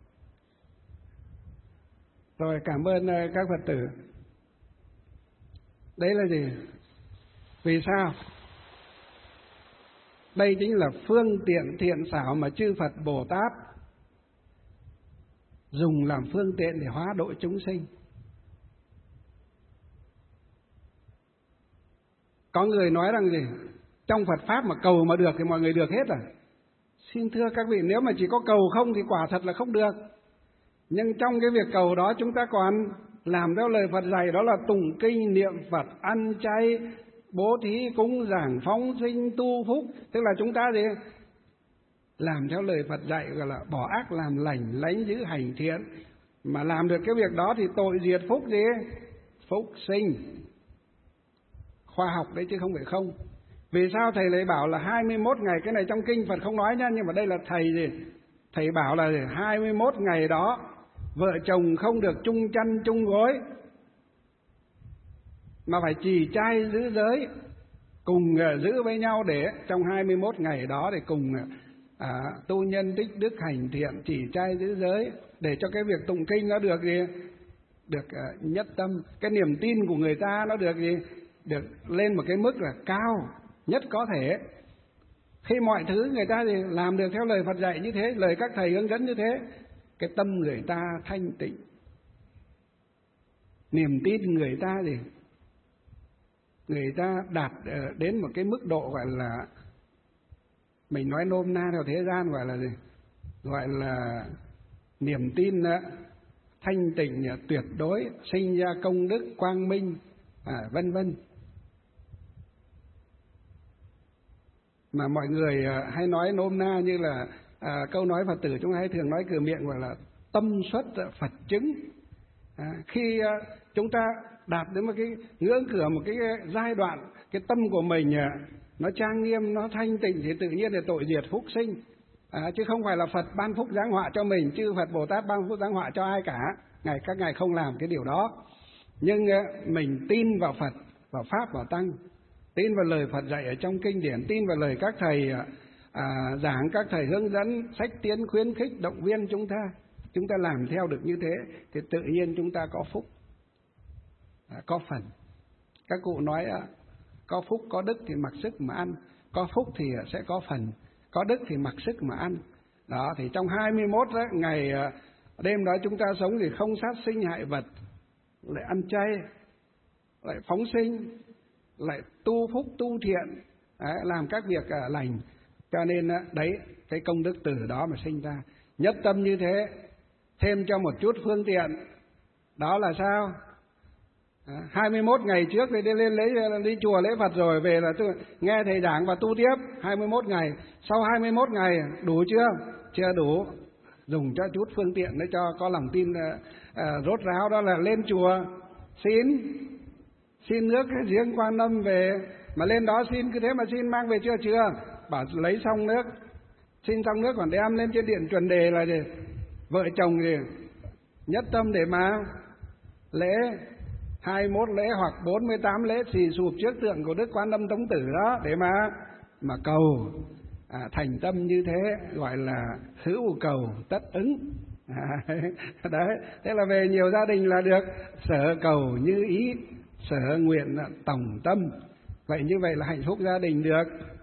Rồi, cảm ơn các Phật tử. Đấy là gì? Vì sao? Đây chính là phương tiện thiện xảo mà chư Phật Bồ Tát dùng làm phương tiện để hóa độ chúng sinh. Có người nói rằng gì? Trong Phật Pháp mà cầu mà được thì mọi người được hết à? Xin thưa các vị, nếu mà chỉ có cầu không thì quả thật là không được. Nhưng trong cái việc cầu đó chúng ta còn làm theo lời Phật dạy, đó là tụng kinh, niệm Phật, ăn chay, bố thí, cúng dường, phóng sinh, tu phúc. Tức là chúng ta gì? Làm theo lời Phật dạy, gọi là bỏ ác làm lành, lánh giữ hành thiện. Mà làm được cái việc đó thì tội diệt phúc gì? Phúc sinh. Khoa học đấy chứ không phải không. Vì sao thầy lại bảo là hai mươi mốt ngày? Cái này trong kinh Phật không nói nhá, nhưng mà đây là thầy gì? Thầy bảo là hai mươi mốt ngày đó vợ chồng không được chung chăn chung gối, mà phải trì trai giữ giới, cùng giữ với nhau để trong hai mươi mốt ngày đó để cùng à, tu nhân tích đức hành thiện, trì trai giữ giới, để cho cái việc tụng kinh nó được gì? Được à, nhất tâm. Cái niềm tin của người ta nó được gì? Được lên một cái mức là cao nhất có thể. Khi mọi thứ người ta thì làm được theo lời Phật dạy như thế, lời các thầy hướng dẫn như thế, cái tâm người ta thanh tịnh, niềm tin người ta gì? Người ta đạt đến một cái mức độ gọi là, mình nói nôm na theo thế gian gọi là gì? Gọi là niềm tin thanh tịnh tuyệt đối, sinh ra công đức quang minh, à, vân vân. Mà mọi người hay nói nôm na như là à, câu nói Phật tử chúng hay thường nói cửa miệng gọi là tâm xuất Phật chứng. À, khi à, chúng ta đạt đến một cái ngưỡng cửa, một cái giai đoạn, cái tâm của mình à, nó trang nghiêm, nó thanh tịnh thì tự nhiên là tội diệt phúc sinh. À, chứ không phải là Phật ban phúc giáng họa cho mình, chứ Phật Bồ Tát ban phúc giáng họa cho ai cả. Ngài các ngài không làm cái điều đó. Nhưng à, mình tin vào Phật, vào Pháp, vào Tăng, tin vào lời Phật dạy ở trong kinh điển, tin vào lời các thầy à, giảng, các thầy hướng dẫn, sách tiến khuyến khích, động viên chúng ta. Chúng ta làm theo được như thế thì tự nhiên chúng ta có phúc, à, có phần. Các cụ nói à, có phúc có đức thì mặc sức mà ăn, có phúc thì sẽ có phần, có đức thì mặc sức mà ăn. Đó, thì trong hai mươi mốt đó, ngày đêm đó chúng ta sống thì không sát sinh hại vật, lại ăn chay, lại phóng sinh, lại tu phúc tu thiện, đấy, làm các việc à, lành. Cho nên đấy, cái công đức từ đó mà sinh ra. Nhất tâm như thế, thêm cho một chút phương tiện, đó là sao? À, hai mươi mốt ngày trước thì đi lên lấy đi chùa lễ Phật rồi về là tôi nghe thầy giảng và tu tiếp hai mươi mốt ngày. Sau hai mươi mốt ngày đủ chưa? Chưa đủ. Dùng cho chút phương tiện để cho có lòng tin à, à, rốt ráo, đó là lên chùa xin xin nước cái giếng Quan Âm về, mà lên đó xin cứ thế mà xin mang về chưa chưa? Bảo lấy xong nước, xin xong nước còn đem lên trên điện chuẩn đề là gì? Vợ chồng gì? Nhất tâm để mà lễ hai mươi mốt lễ hoặc bốn mươi tám lễ xì sụp trước tượng của Đức Quan Âm Tống Tử đó để mà mà cầu à, thành tâm như thế, gọi là hữu cầu tất ứng. À, đấy, thế là về nhiều gia đình là được sở cầu như ý, sở nguyện tổng tâm. Vậy như vậy là hạnh phúc gia đình được,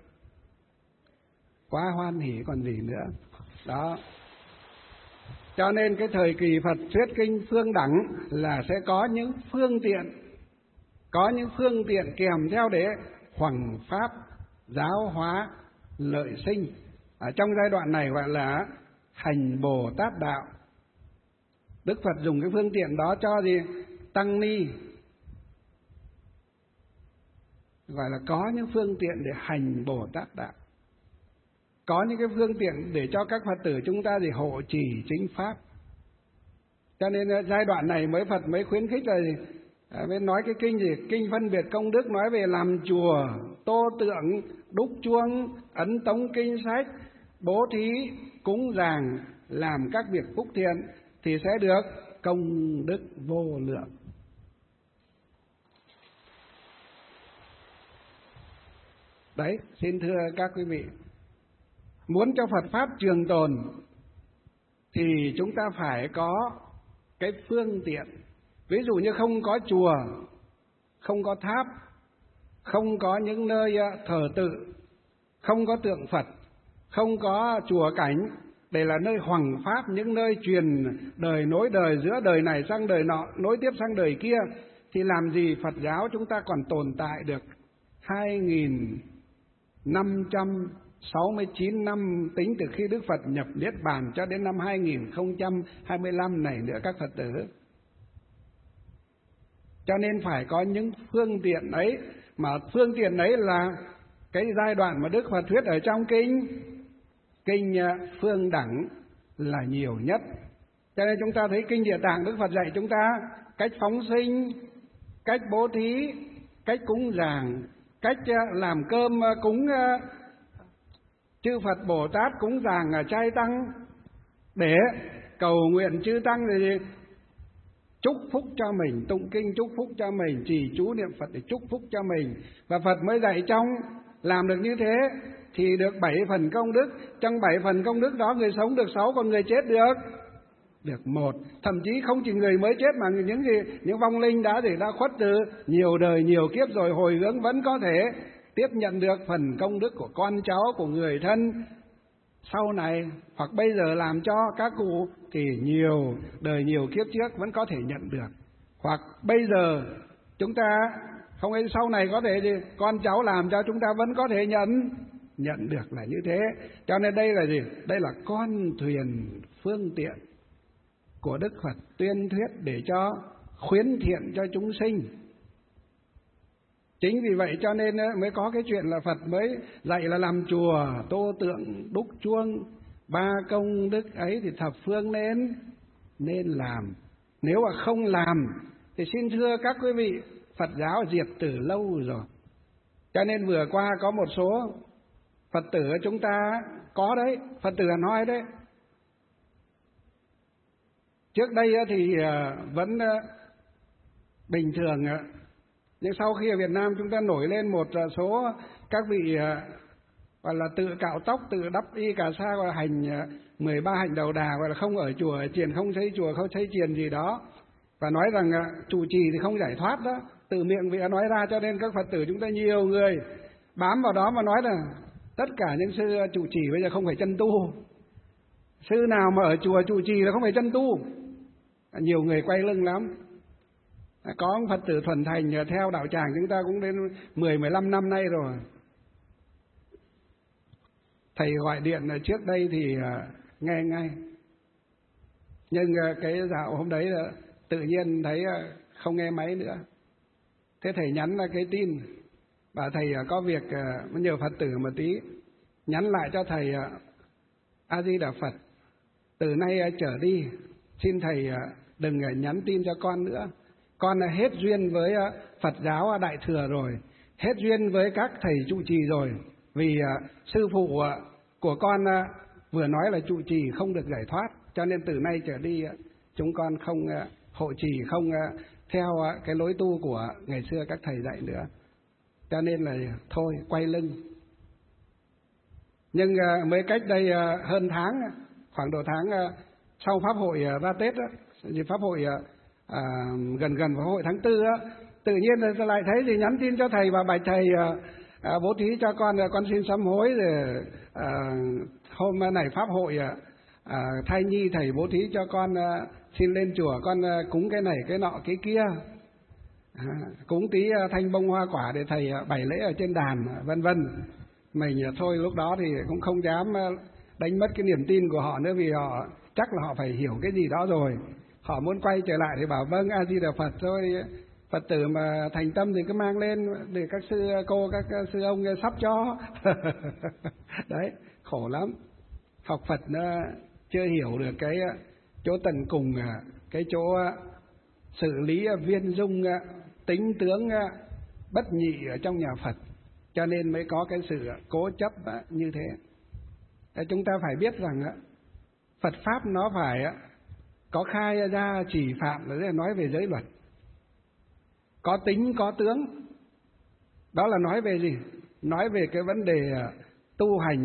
quá hoan hỉ còn gì nữa. Đó. Cho nên cái thời kỳ Phật thuyết kinh phương đẳng là sẽ có những phương tiện, có những phương tiện kèm theo để hoằng pháp giáo hóa lợi sinh. Ở trong giai đoạn này gọi là hành Bồ Tát đạo. Đức Phật dùng cái phương tiện đó cho gì? Tăng ni, gọi là có những phương tiện để hành Bồ Tát đạo, có những cái phương tiện để cho các Phật tử chúng ta thì hộ trì chính pháp. Cho nên giai đoạn này mới Phật mới khuyến khích là gì? À, mới nói cái kinh gì? Kinh phân biệt công đức nói về làm chùa, tô tượng, đúc chuông, ấn tống kinh sách, bố thí, cúng dường, làm các việc phúc thiện thì sẽ được công đức vô lượng. Đấy, xin thưa các quý vị, muốn cho Phật Pháp trường tồn thì chúng ta phải có cái phương tiện. Ví dụ như không có chùa, không có tháp, không có những nơi thờ tự, không có tượng Phật, không có chùa cảnh để là nơi hoằng pháp, những nơi truyền đời nối đời giữa đời này sang đời nọ, nối tiếp sang đời kia, thì làm gì Phật giáo chúng ta còn tồn tại được hai nghìn năm trăm sáu mươi chín năm tính từ khi Đức Phật nhập Niết Bàn cho đến năm hai nghìn không trăm hai mươi lăm này nữa các Phật tử. Cho nên phải có những phương tiện ấy, mà phương tiện ấy là cái giai đoạn mà Đức Phật thuyết ở trong kinh kinh Phương Đẳng là nhiều nhất. Cho nên chúng ta thấy kinh Địa Tạng Đức Phật dạy chúng ta cách phóng sinh, cách bố thí, cách cúng dường, cách làm cơm cúng chư Phật Bồ Tát, cúng dường trai tăng để cầu nguyện chư tăng thì chúc phúc cho mình, tụng kinh chúc phúc cho mình, trì chú niệm Phật để chúc phúc cho mình. Và Phật mới dạy trong làm được như thế thì được bảy phần công đức. Trong bảy phần công đức đó người sống được sáu, còn người chết được được một. Thậm chí không chỉ người mới chết mà những gì những vong linh đã để đã khuất từ nhiều đời nhiều kiếp rồi hồi hướng vẫn có thể tiếp nhận được phần công đức của con cháu, của người thân sau này, hoặc bây giờ làm cho các cụ thì nhiều đời nhiều kiếp trước vẫn có thể nhận được, hoặc bây giờ chúng ta không ấy sau này có thể thì con cháu làm cho chúng ta vẫn có thể nhận nhận được là như thế. Cho nên đây là gì? Đây là con thuyền phương tiện của Đức Phật tuyên thuyết để cho khuyến thiện cho chúng sinh. Chính vì vậy cho nên mới có cái chuyện là Phật mới dạy là làm chùa, tô tượng, đúc chuông, ba công đức ấy thì thập phương nên nên làm. Nếu mà không làm thì xin thưa các quý vị, Phật giáo diệt từ lâu rồi. Cho nên vừa qua có một số Phật tử chúng ta có đấy, Phật tử nói đấy, trước đây thì vẫn bình thường, nhưng sau khi ở Việt Nam chúng ta nổi lên một số các vị gọi là tự cạo tóc, tự đắp y cà sa, gọi là hành mười ba hành đầu đà, gọi là không ở chùa ở chiền, không xây chùa không xây chiền gì đó, và nói rằng trụ trì thì không giải thoát đó, từ miệng vị nói ra. Cho nên các Phật tử chúng ta nhiều người bám vào đó mà nói là tất cả những sư trụ trì bây giờ không phải chân tu, sư nào mà ở chùa trụ trì là không phải chân tu. Nhiều người quay lưng lắm. Có ông Phật tử thuần thành theo đạo tràng chúng ta cũng đến mười mười lăm năm nay rồi. Thầy gọi điện trước đây thì nghe ngay, nhưng cái dạo hôm đấy là tự nhiên thấy không nghe máy nữa. Thế thầy nhắn là cái tin, bảo thầy có việc nhờ Phật tử một tí, nhắn lại cho thầy: A Di Đà Phật, từ nay trở đi xin thầy đừng nhắn tin cho con nữa. Con hết duyên với Phật giáo Đại Thừa rồi, hết duyên với các thầy trụ trì rồi. Vì sư phụ của con vừa nói là trụ trì không được giải thoát, cho nên từ nay trở đi chúng con không hộ trì, không theo cái lối tu của ngày xưa các thầy dạy nữa. Cho nên là thôi quay lưng. Nhưng mới cách đây hơn tháng, khoảng độ tháng sau Pháp hội ra Tết đó, Pháp hội à, gần gần vào hội tháng tư á, tự nhiên là lại thấy thì nhắn tin cho thầy và bạch thầy à, bố thí cho con, con xin sám hối rồi à, hôm này Pháp hội à, thai nhi thầy bố thí cho con, à, xin lên chùa con à, cúng cái này cái nọ cái kia. À, cúng tí thanh bông hoa quả để thầy bày lễ ở trên đàn, vân vân. Mình thôi lúc đó thì cũng không dám đánh mất cái niềm tin của họ nữa, vì họ chắc là họ phải hiểu cái gì đó rồi. Họ muốn quay trở lại thì bảo vâng A Di Đà Phật thôi. Phật tử mà thành tâm thì cứ mang lên để các sư cô, các sư ông sắp cho. Đấy, khổ lắm. Học Phật nó chưa hiểu được cái chỗ tận cùng, cái chỗ xử lý viên dung, tính tướng bất nhị ở trong nhà Phật, cho nên mới có cái sự cố chấp như thế. Chúng ta phải biết rằng Phật Pháp nó phải có khai ra chỉ phạm, là nói về giới luật. Có tính, có tướng, đó là nói về gì? Nói về cái vấn đề tu hành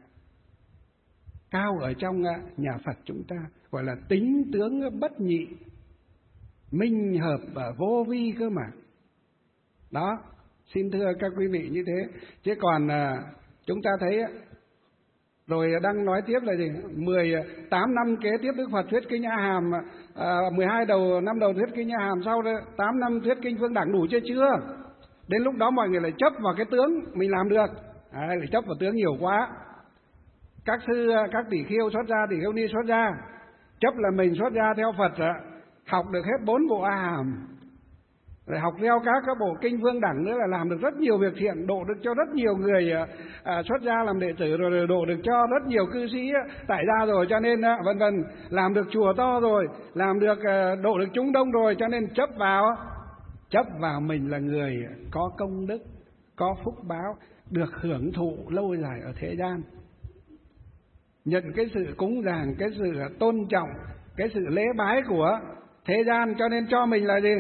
cao ở trong nhà Phật chúng ta, gọi là tính tướng bất nhị, minh hợp và vô vi cơ mà. Đó, xin thưa các quý vị như thế. Chứ còn chúng ta thấy rồi đang nói tiếp là gì? mười tám năm kế tiếp Đức Phật thuyết kinh A Hàm, à, mười hai đầu năm đầu thuyết kinh A Hàm, sau đó tám năm thuyết kinh Phương Đẳng đủ chưa chưa? Đến lúc đó mọi người lại chấp vào cái tướng mình làm được, à, lại chấp vào tướng nhiều quá. Các sư, các tỷ khiêu xuất gia, tỷ khiêu ni xuất gia, chấp là mình xuất gia theo Phật, học được hết bốn bộ A Hàm, rồi học theo các các bộ kinh Phương Đẳng nữa, là làm được rất nhiều việc thiện, độ được cho rất nhiều người à, xuất gia làm đệ tử, rồi độ được cho rất nhiều cư sĩ tại gia rồi, cho nên vân vân, làm được chùa to rồi, làm được độ được chúng đông rồi, cho nên chấp vào chấp vào mình là người có công đức, có phúc báo, được hưởng thụ lâu dài ở thế gian, nhận cái sự cúng dường, cái sự tôn trọng, cái sự lễ bái của thế gian, cho nên cho mình là gì?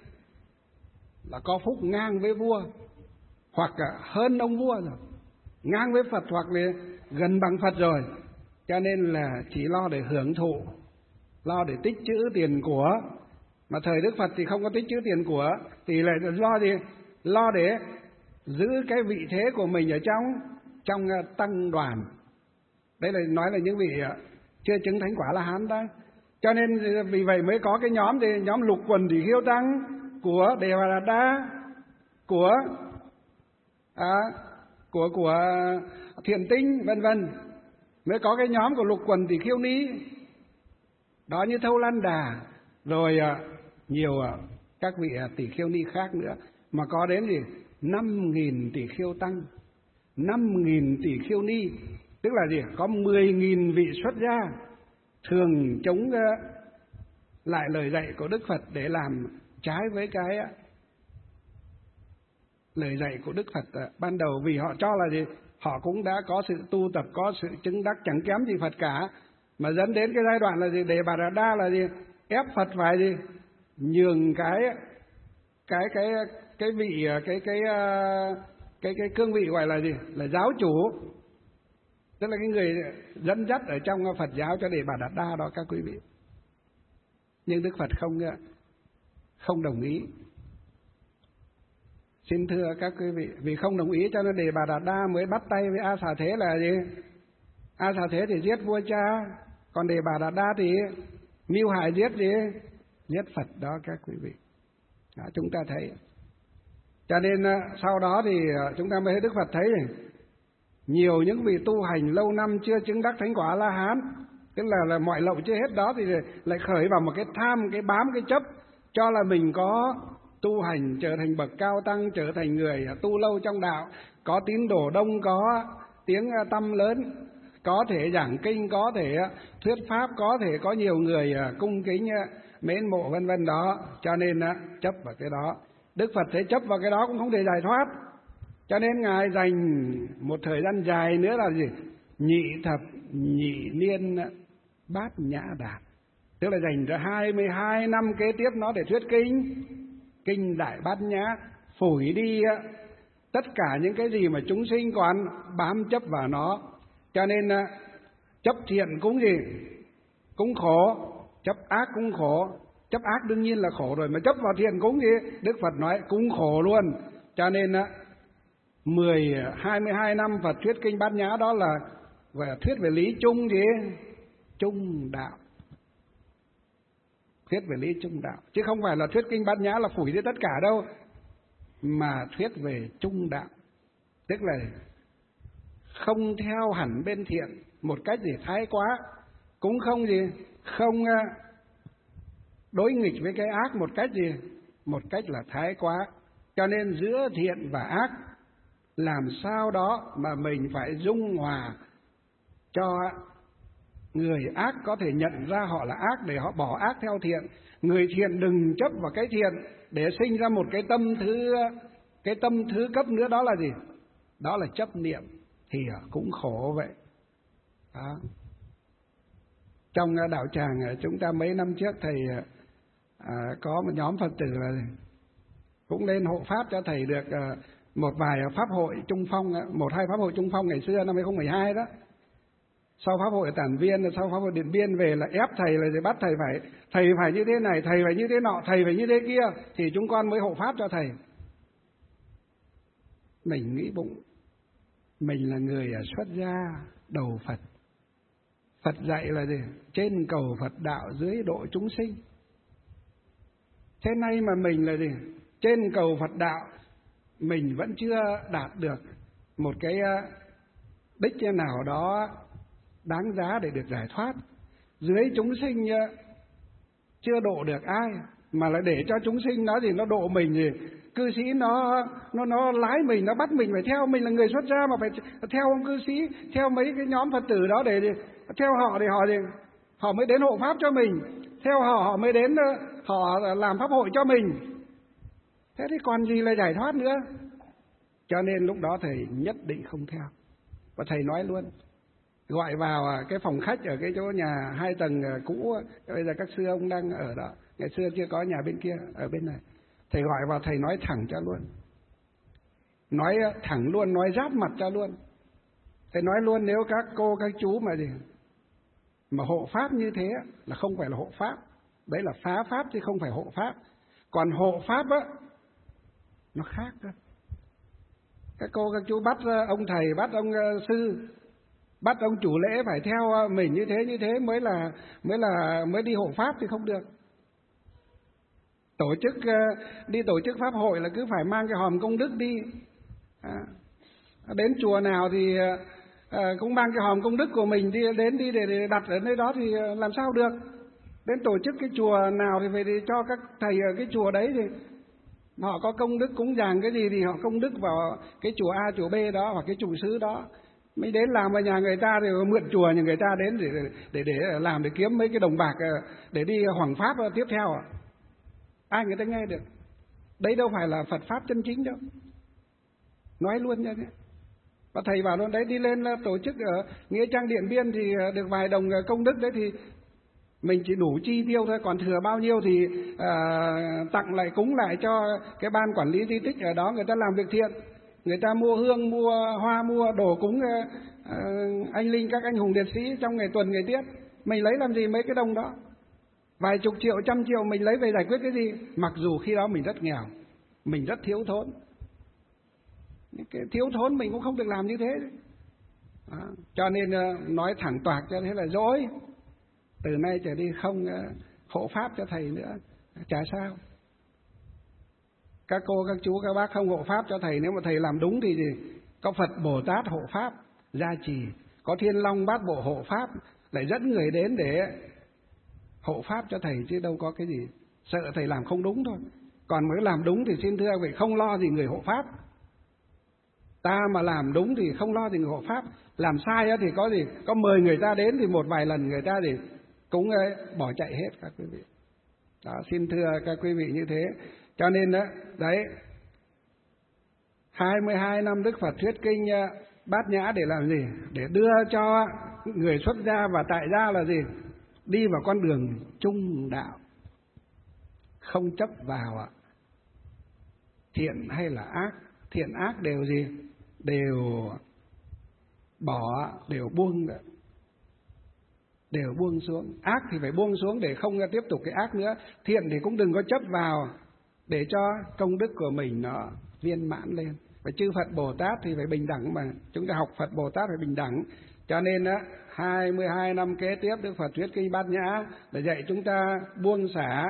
Là có phúc ngang với vua, hoặc hơn ông vua rồi, ngang với Phật, hoặc là gần bằng Phật rồi. Cho nên là chỉ lo để hưởng thụ, lo để tích trữ tiền của. Mà thời Đức Phật thì không có tích trữ tiền của, thì lại lo gì? Lo để giữ cái vị thế của mình ở trong trong tăng đoàn. Đấy là nói là những vị chưa chứng thánh quả La Hán đó. Cho nên vì vậy mới có cái nhóm thì nhóm Lục Quần Tỷ Khiêu Tăng, của Đề Bà Đạt Đa, của à, của của Thiện Tinh, vân vân, mới có cái nhóm của Lục Quần Tỷ Khiêu Ni đó, như Thâu Lan Đà, rồi à, nhiều à, các vị à, tỷ khiêu ni khác nữa, mà có đến gì năm nghìn tỷ khiêu tăng, năm nghìn tỷ khiêu ni, tức là gì? Có mười nghìn vị xuất gia thường chống à, lại lời dạy của Đức Phật để làm trái với cái lời dạy của Đức Phật ban đầu. Vì họ cho là gì? Họ cũng đã có sự tu tập, có sự chứng đắc chẳng kém gì Phật cả, mà dẫn đến cái giai đoạn là gì? Đề Bà Đạt Đa là gì? Ép Phật phải gì? Nhường cái cái cái cái vị cái cái cái cái cương vị gọi là gì? Là giáo chủ, tức là cái người dẫn dắt ở trong Phật giáo cho Đề Bà Đạt Đa đó các quý vị. Nhưng Đức Phật không không đồng ý. Xin thưa các quý vị, vì không đồng ý cho nên Đề Bà Đạt Đa mới bắt tay với A Xà Thế là gì? A Xà Thế thì giết vua cha, còn Đề Bà Đạt Đa thì mưu hại giết gì? Giết Phật đó các quý vị. Đó, chúng ta thấy. Cho nên sau đó thì chúng ta mới thấy Đức Phật thấy này, nhiều những vị tu hành lâu năm chưa chứng đắc thánh quả La Hán, tức là là mọi lậu chưa hết đó, thì lại khởi vào một cái tham, cái bám, cái chấp, cho là mình có tu hành trở thành bậc cao tăng, trở thành người tu lâu trong đạo, có tín đồ đông, có tiếng tăm lớn, có thể giảng kinh, có thể thuyết pháp, có thể có nhiều người cung kính mến mộ vân vân đó, cho nên chấp vào cái đó. Đức Phật thấy chấp vào cái đó cũng không thể giải thoát, cho nên Ngài dành một thời gian dài nữa là gì? Nhị thập nhị niên bát nhã đạt, tức là dành ra hai mươi hai năm kế tiếp nó để thuyết kinh kinh Đại Bát Nhã, phủi đi tất cả những cái gì mà chúng sinh còn bám chấp vào nó. Cho nên chấp thiện cũng gì? Cũng khổ, chấp ác cũng khổ. Chấp ác đương nhiên là khổ rồi, mà chấp vào thiện cũng gì? Đức Phật nói cũng khổ luôn. Cho nên mười hai mươi hai năm Phật thuyết kinh Bát Nhã đó là gọi là thuyết về lý chung gì? Chung đạo. thuyết về lý trung đạo, chứ không phải là thuyết kinh Bát Nhã là phủi đi tất cả đâu, mà thuyết về trung đạo, tức là không theo hẳn bên thiện một cách gì thái quá, cũng không gì không đối nghịch với cái ác một cách gì một cách là thái quá. Cho nên giữa thiện và ác làm sao đó mà mình phải dung hòa cho người ác có thể nhận ra họ là ác để họ bỏ ác theo thiện, người thiện đừng chấp vào cái thiện để sinh ra một cái tâm thứ cái tâm thứ cấp nữa, đó là gì? Đó là chấp niệm, thì cũng khổ vậy. Đó. Trong đạo tràng chúng ta mấy năm trước thầy à, có một nhóm Phật tử là cũng lên hộ pháp cho thầy được à, một vài pháp hội trung phong, một hai pháp hội trung phong ngày xưa năm hai không một hai đó. Sau pháp hội ở Tản Viên, sau pháp hội Điện Biên về là ép thầy là bắt thầy phải thầy phải như thế này, thầy phải như thế nọ, thầy phải như thế kia thì chúng con mới hộ pháp cho thầy. Mình nghĩ bụng mình là người xuất gia đầu Phật. Phật dạy là gì? Trên cầu Phật đạo, dưới độ chúng sinh. Thế nay mà mình là gì? Trên cầu Phật đạo mình vẫn chưa đạt được một cái đích nào đó đáng giá để được giải thoát. Dưới chúng sinh chưa độ được ai, mà lại để cho chúng sinh nó gì nó độ mình gì cư sĩ nó nó nó lái mình, nó bắt mình phải theo. Mình là người xuất gia mà phải theo ông cư sĩ, theo mấy cái nhóm Phật tử đó để, để theo họ để họ gì họ mới đến hộ pháp cho mình, theo họ họ mới đến họ làm pháp hội cho mình. Thế thì còn gì là giải thoát nữa? Cho nên lúc đó thầy nhất định không theo. Và thầy nói luôn, gọi vào cái phòng khách ở cái chỗ nhà hai tầng cũ, bây giờ các sư ông đang ở đó, ngày xưa chưa có nhà bên kia, ở bên này. Thầy gọi vào, thầy nói thẳng cho luôn, nói thẳng luôn, nói giáp mặt cho luôn. Thầy nói luôn, nếu các cô các chú mà gì mà hộ pháp như thế là không phải là hộ pháp, đấy là phá pháp chứ không phải hộ pháp. Còn hộ pháp á nó khác cơ. Các cô các chú bắt ông thầy, bắt ông sư, bắt ông chủ lễ phải theo mình như thế như thế mới là mới là mới đi hộ pháp thì không được. Tổ chức đi tổ chức pháp hội là cứ phải mang cái hòm công đức đi. À, đến chùa nào thì à, cũng mang cái hòm công đức của mình đi đến đi để, để đặt ở nơi đó thì làm sao được. Đến tổ chức cái chùa nào thì phải để cho các thầy ở cái chùa đấy thì họ có công đức cúng dường cái gì thì họ công đức vào cái chùa A chùa B đó hoặc cái trụ xứ đó. Mới đến làm ở nhà người ta thì mượn chùa nhà người ta đến để để để làm để kiếm mấy cái đồng bạc để đi hoằng pháp tiếp theo à? Ai người ta nghe được? Đấy đâu phải là Phật pháp chân chính đâu. Nói luôn như thế. Và thầy bảo luôn đấy, đi lên tổ chức ở Nghĩa Trang Điện Biên thì được vài đồng công đức đấy thì mình chỉ đủ chi tiêu thôi, còn thừa bao nhiêu thì à, tặng lại cúng lại cho cái ban quản lý di tích ở đó, người ta làm việc thiện. Người ta mua hương, mua hoa, mua đồ cúng uh, anh linh các anh hùng liệt sĩ trong ngày tuần ngày tiết. Mình lấy làm gì mấy cái đồng đó? Vài chục triệu, trăm triệu mình lấy về giải quyết cái gì? Mặc dù khi đó mình rất nghèo, mình rất thiếu thốn. Cái thiếu thốn mình cũng không được làm như thế. Đó. Cho nên uh, nói thẳng toạc cho thế là dối. Từ nay trở đi không uh, hộ pháp cho thầy nữa, chả sao. Các cô, các chú, các bác không hộ pháp cho thầy, nếu mà thầy làm đúng thì gì? Có Phật Bồ Tát hộ pháp, gia trì, có Thiên Long Bát Bộ hộ pháp, lại dẫn người đến để hộ pháp cho thầy, chứ đâu có cái gì. Sợ thầy làm không đúng thôi. Còn mới làm đúng thì xin thưa vậy không lo gì người hộ pháp. Ta mà làm đúng thì không lo gì người hộ pháp. Làm sai thì có gì? Có mời người ta đến thì một vài lần người ta thì cũng bỏ chạy hết các quý vị. Đó, xin thưa các quý vị như thế. Cho nên đó, đấy, hai mươi hai năm Đức Phật thuyết kinh Bát Nhã để làm gì? Để đưa cho người xuất gia và tại gia là gì? Đi vào con đường trung đạo. Không chấp vào thiện hay là ác. Thiện ác đều gì? Đều bỏ, đều buông, đều buông xuống. Ác thì phải buông xuống để không tiếp tục cái ác nữa. Thiện thì cũng đừng có chấp vào, để cho công đức của mình nó viên mãn lên. Và chư Phật Bồ Tát thì phải bình đẳng mà. Chúng ta học Phật Bồ Tát phải bình đẳng. Cho nên á, hai mươi hai năm kế tiếp Đức Phật thuyết kinh Bát Nhã để dạy chúng ta buông xả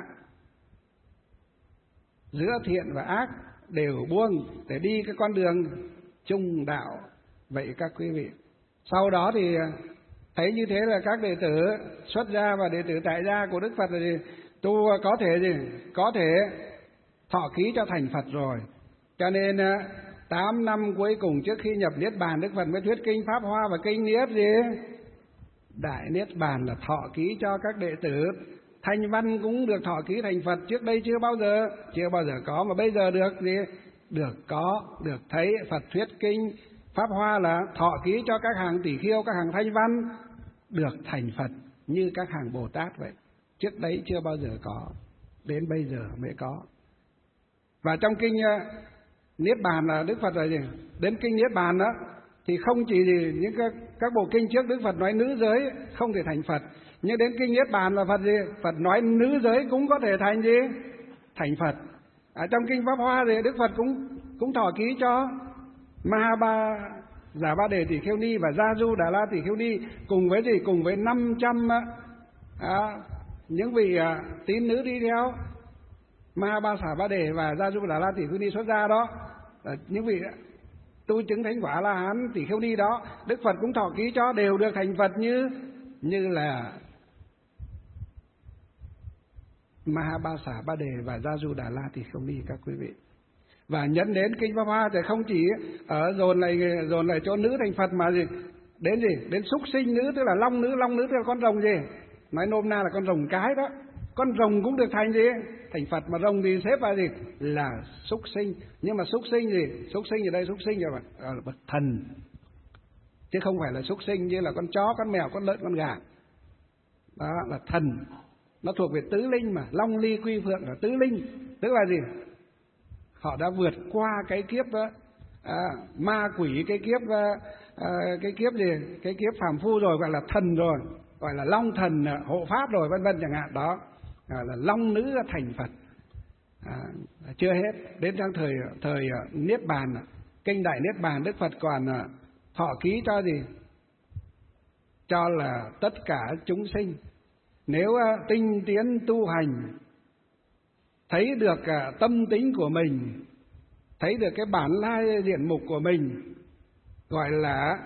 giữa thiện và ác, đều buông để đi cái con đường trung đạo. Vậy các quý vị, sau đó thì thấy như thế là các đệ tử xuất gia và đệ tử tại gia của Đức Phật là gì? Tu có thể gì? Có thể thọ ký cho thành Phật rồi. Cho nên tám năm cuối cùng trước khi nhập Niết Bàn, Đức Phật mới thuyết kinh Pháp Hoa và kinh Niết gì? Đại Niết Bàn, là thọ ký cho các đệ tử. Thành văn cũng được thọ ký thành Phật, trước đây chưa bao giờ, chưa bao giờ có, mà bây giờ được gì? Được có, được thấy Phật thuyết kinh Pháp Hoa là thọ ký cho các hàng tỷ khiêu, các hàng thanh văn được thành Phật như các hàng Bồ Tát vậy. Trước đấy chưa bao giờ có, đến bây giờ mới có. Và trong kinh Niết Bàn là Đức Phật là gì? Đến kinh Niết Bàn đó thì không chỉ gì những các, các bộ kinh trước Đức Phật nói nữ giới không thể thành Phật, nhưng đến kinh Niết Bàn là Phật gì? Phật nói nữ giới cũng có thể thành gì? Thành Phật. Ở trong kinh Pháp Hoa thì Đức Phật cũng cũng thọ ký cho Mahaba Giả Ba Đề Tỷ Kheo Ni và Gia Du Đà La Tỷ Kheo Ni cùng với gì? Cùng với năm trăm à, những vị à, tín nữ đi theo Mahaba Giả Ba Đề và Gia Du Đà La Tỷ Kheo Ni xuất gia đó, à, những vị tu chứng thánh quả La Hán Tỷ Kheo Ni đó, Đức Phật cũng thọ ký cho, đều được thành Phật như như là Mahaba Giả Ba Đề và Gia Du Đà La Tỷ Kheo Ni các quý vị. Và nhấn đến kinh Pháp Hoa thì không chỉ ở dồn lại dồn lại cho nữ thành Phật mà gì? Đến gì? Đến súc sinh nữ, tức là long nữ, long nữ tức là con rồng gì? Nói nôm na là con rồng cái đó. Con rồng cũng được thành gì? Thành Phật. Mà rồng thì xếp vào gì? Là súc sinh. Nhưng mà súc sinh gì? Súc sinh ở đây súc sinh là bậc thần, chứ không phải là súc sinh như là con chó, con mèo, con lợn, con gà. Đó là thần, nó thuộc về tứ linh mà. Long ly quy phượng là tứ linh, tức là gì? Họ đã vượt qua cái kiếp à, ma quỷ, cái kiếp à, cái kiếp gì? Cái kiếp phàm phu rồi, gọi là thần rồi, gọi là long thần hộ pháp rồi, vân vân chẳng hạn đó. À, là long nữ thành Phật. À, chưa hết, đến trong thời thời Niết Bàn, kinh Đại Niết Bàn, Đức Phật còn thọ ký cho gì? Cho là tất cả chúng sinh nếu tinh tiến tu hành, thấy được tâm tính của mình, thấy được cái bản lai diện mục của mình, gọi là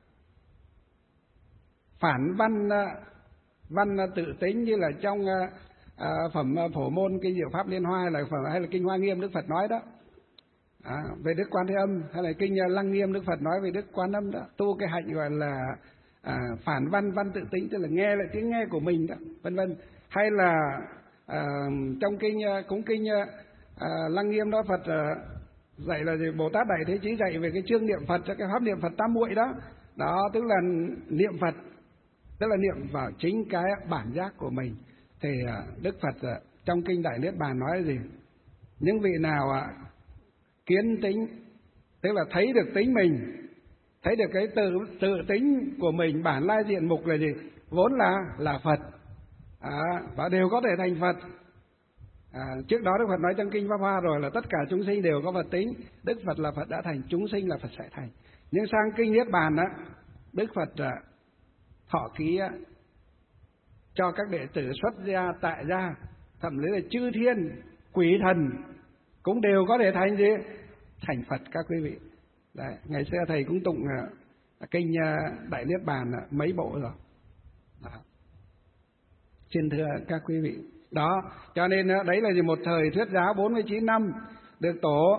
phản văn văn tự tính, như là trong à, phẩm Phổ Môn kinh Diệu Pháp Liên Hoa, là phẩm hay là kinh Hoa Nghiêm Đức Phật nói đó, à, về Đức Quan Thế Âm, hay là kinh Lăng Nghiêm Đức Phật nói về Đức Quan Âm đó, tu cái hạnh gọi là à, phản văn văn tự tính, tức là nghe lại tiếng nghe của mình đó, vân vân. Hay là à, trong kinh cũng kinh à, Lăng Nghiêm đó, Phật à, dạy là gì? Bồ Tát Đại Thế Chí dạy về cái chương niệm Phật, cho cái pháp niệm Phật tam muội đó, đó tức là niệm Phật, tức là niệm vào chính cái bản giác của mình. Thì Đức Phật trong kinh Đại Niết Bàn nói gì? Những vị nào kiến tính, tức là thấy được tính mình, thấy được cái tự tự tính của mình, bản lai diện mục là gì? Vốn là là Phật, à, và đều có thể thành Phật. À, trước đó Đức Phật nói trong kinh Pháp Hoa rồi là tất cả chúng sinh đều có Phật tính. Đức Phật là Phật đã thành, chúng sinh là Phật sẽ thành. Nhưng sang kinh Niết Bàn á, Đức Phật thọ ký á, cho các đệ tử xuất gia, tại gia, thậm chí là chư thiên, quỷ thần cũng đều có thể thành gì? Thành Phật các quý vị. Đấy, ngày xưa thầy cũng tụng uh, kinh uh, Đại Niết Bàn uh, mấy bộ rồi. Đó. Xin thưa các quý vị. Đó, cho nên uh, đấy là gì? Một thời thuyết giáo bốn mươi chín năm, được tổ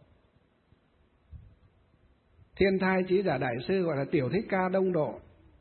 Thiên Thai Chí Giả Đại Sư gọi là Tiểu Thích Ca Đông Độ,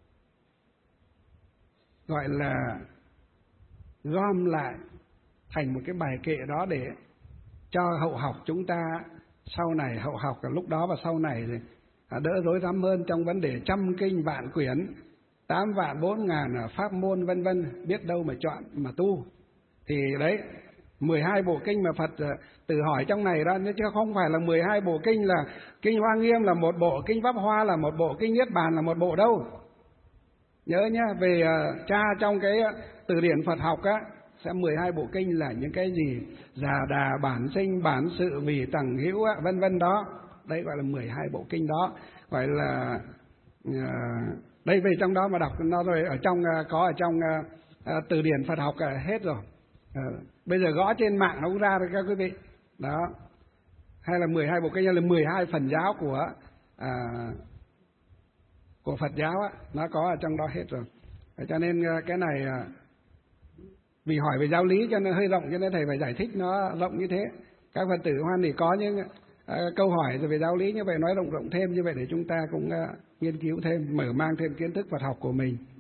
gọi là gom lại thành một cái bài kệ đó để cho hậu học chúng ta sau này, hậu học cả lúc đó và sau này thì đỡ rối rắm hơn trong vấn đề trăm kinh vạn quyển, tám vạn bốn ngàn pháp môn vân vân, biết đâu mà chọn mà tu. Thì đấy, mười hai bộ kinh mà Phật tự hỏi trong này đó, chứ không phải là mười hai bộ kinh là kinh Hoa Nghiêm là một bộ, kinh Pháp Hoa là một bộ, kinh Niết Bàn là một bộ đâu. Nhớ nhá, về uh, tra trong cái từ điển Phật học á, sẽ mười hai bộ kinh là những cái gì? Già đà, bản sinh, bản sự, vì tầng hữu vân vân đó. Đấy gọi là mười hai bộ kinh đó, gọi là uh, Đây về trong đó mà đọc nó rồi, ở trong có ở trong uh, từ điển Phật học uh, hết rồi. Uh, bây giờ gõ trên mạng nó cũng ra rồi các quý vị. Đó. Hay là mười hai bộ kinh, hay là mười hai phần giáo của uh, của Phật giáo á, nó có ở trong đó hết rồi. Cho nên uh, cái này uh, vì hỏi về giáo lý cho nên hơi rộng, cho nên thầy phải giải thích nó rộng như thế. Các Phật tử hoan hỉ có những uh, câu hỏi về giáo lý như vậy, nói rộng rộng thêm như vậy để chúng ta cũng uh, nghiên cứu thêm, mở mang thêm kiến thức Phật học của mình.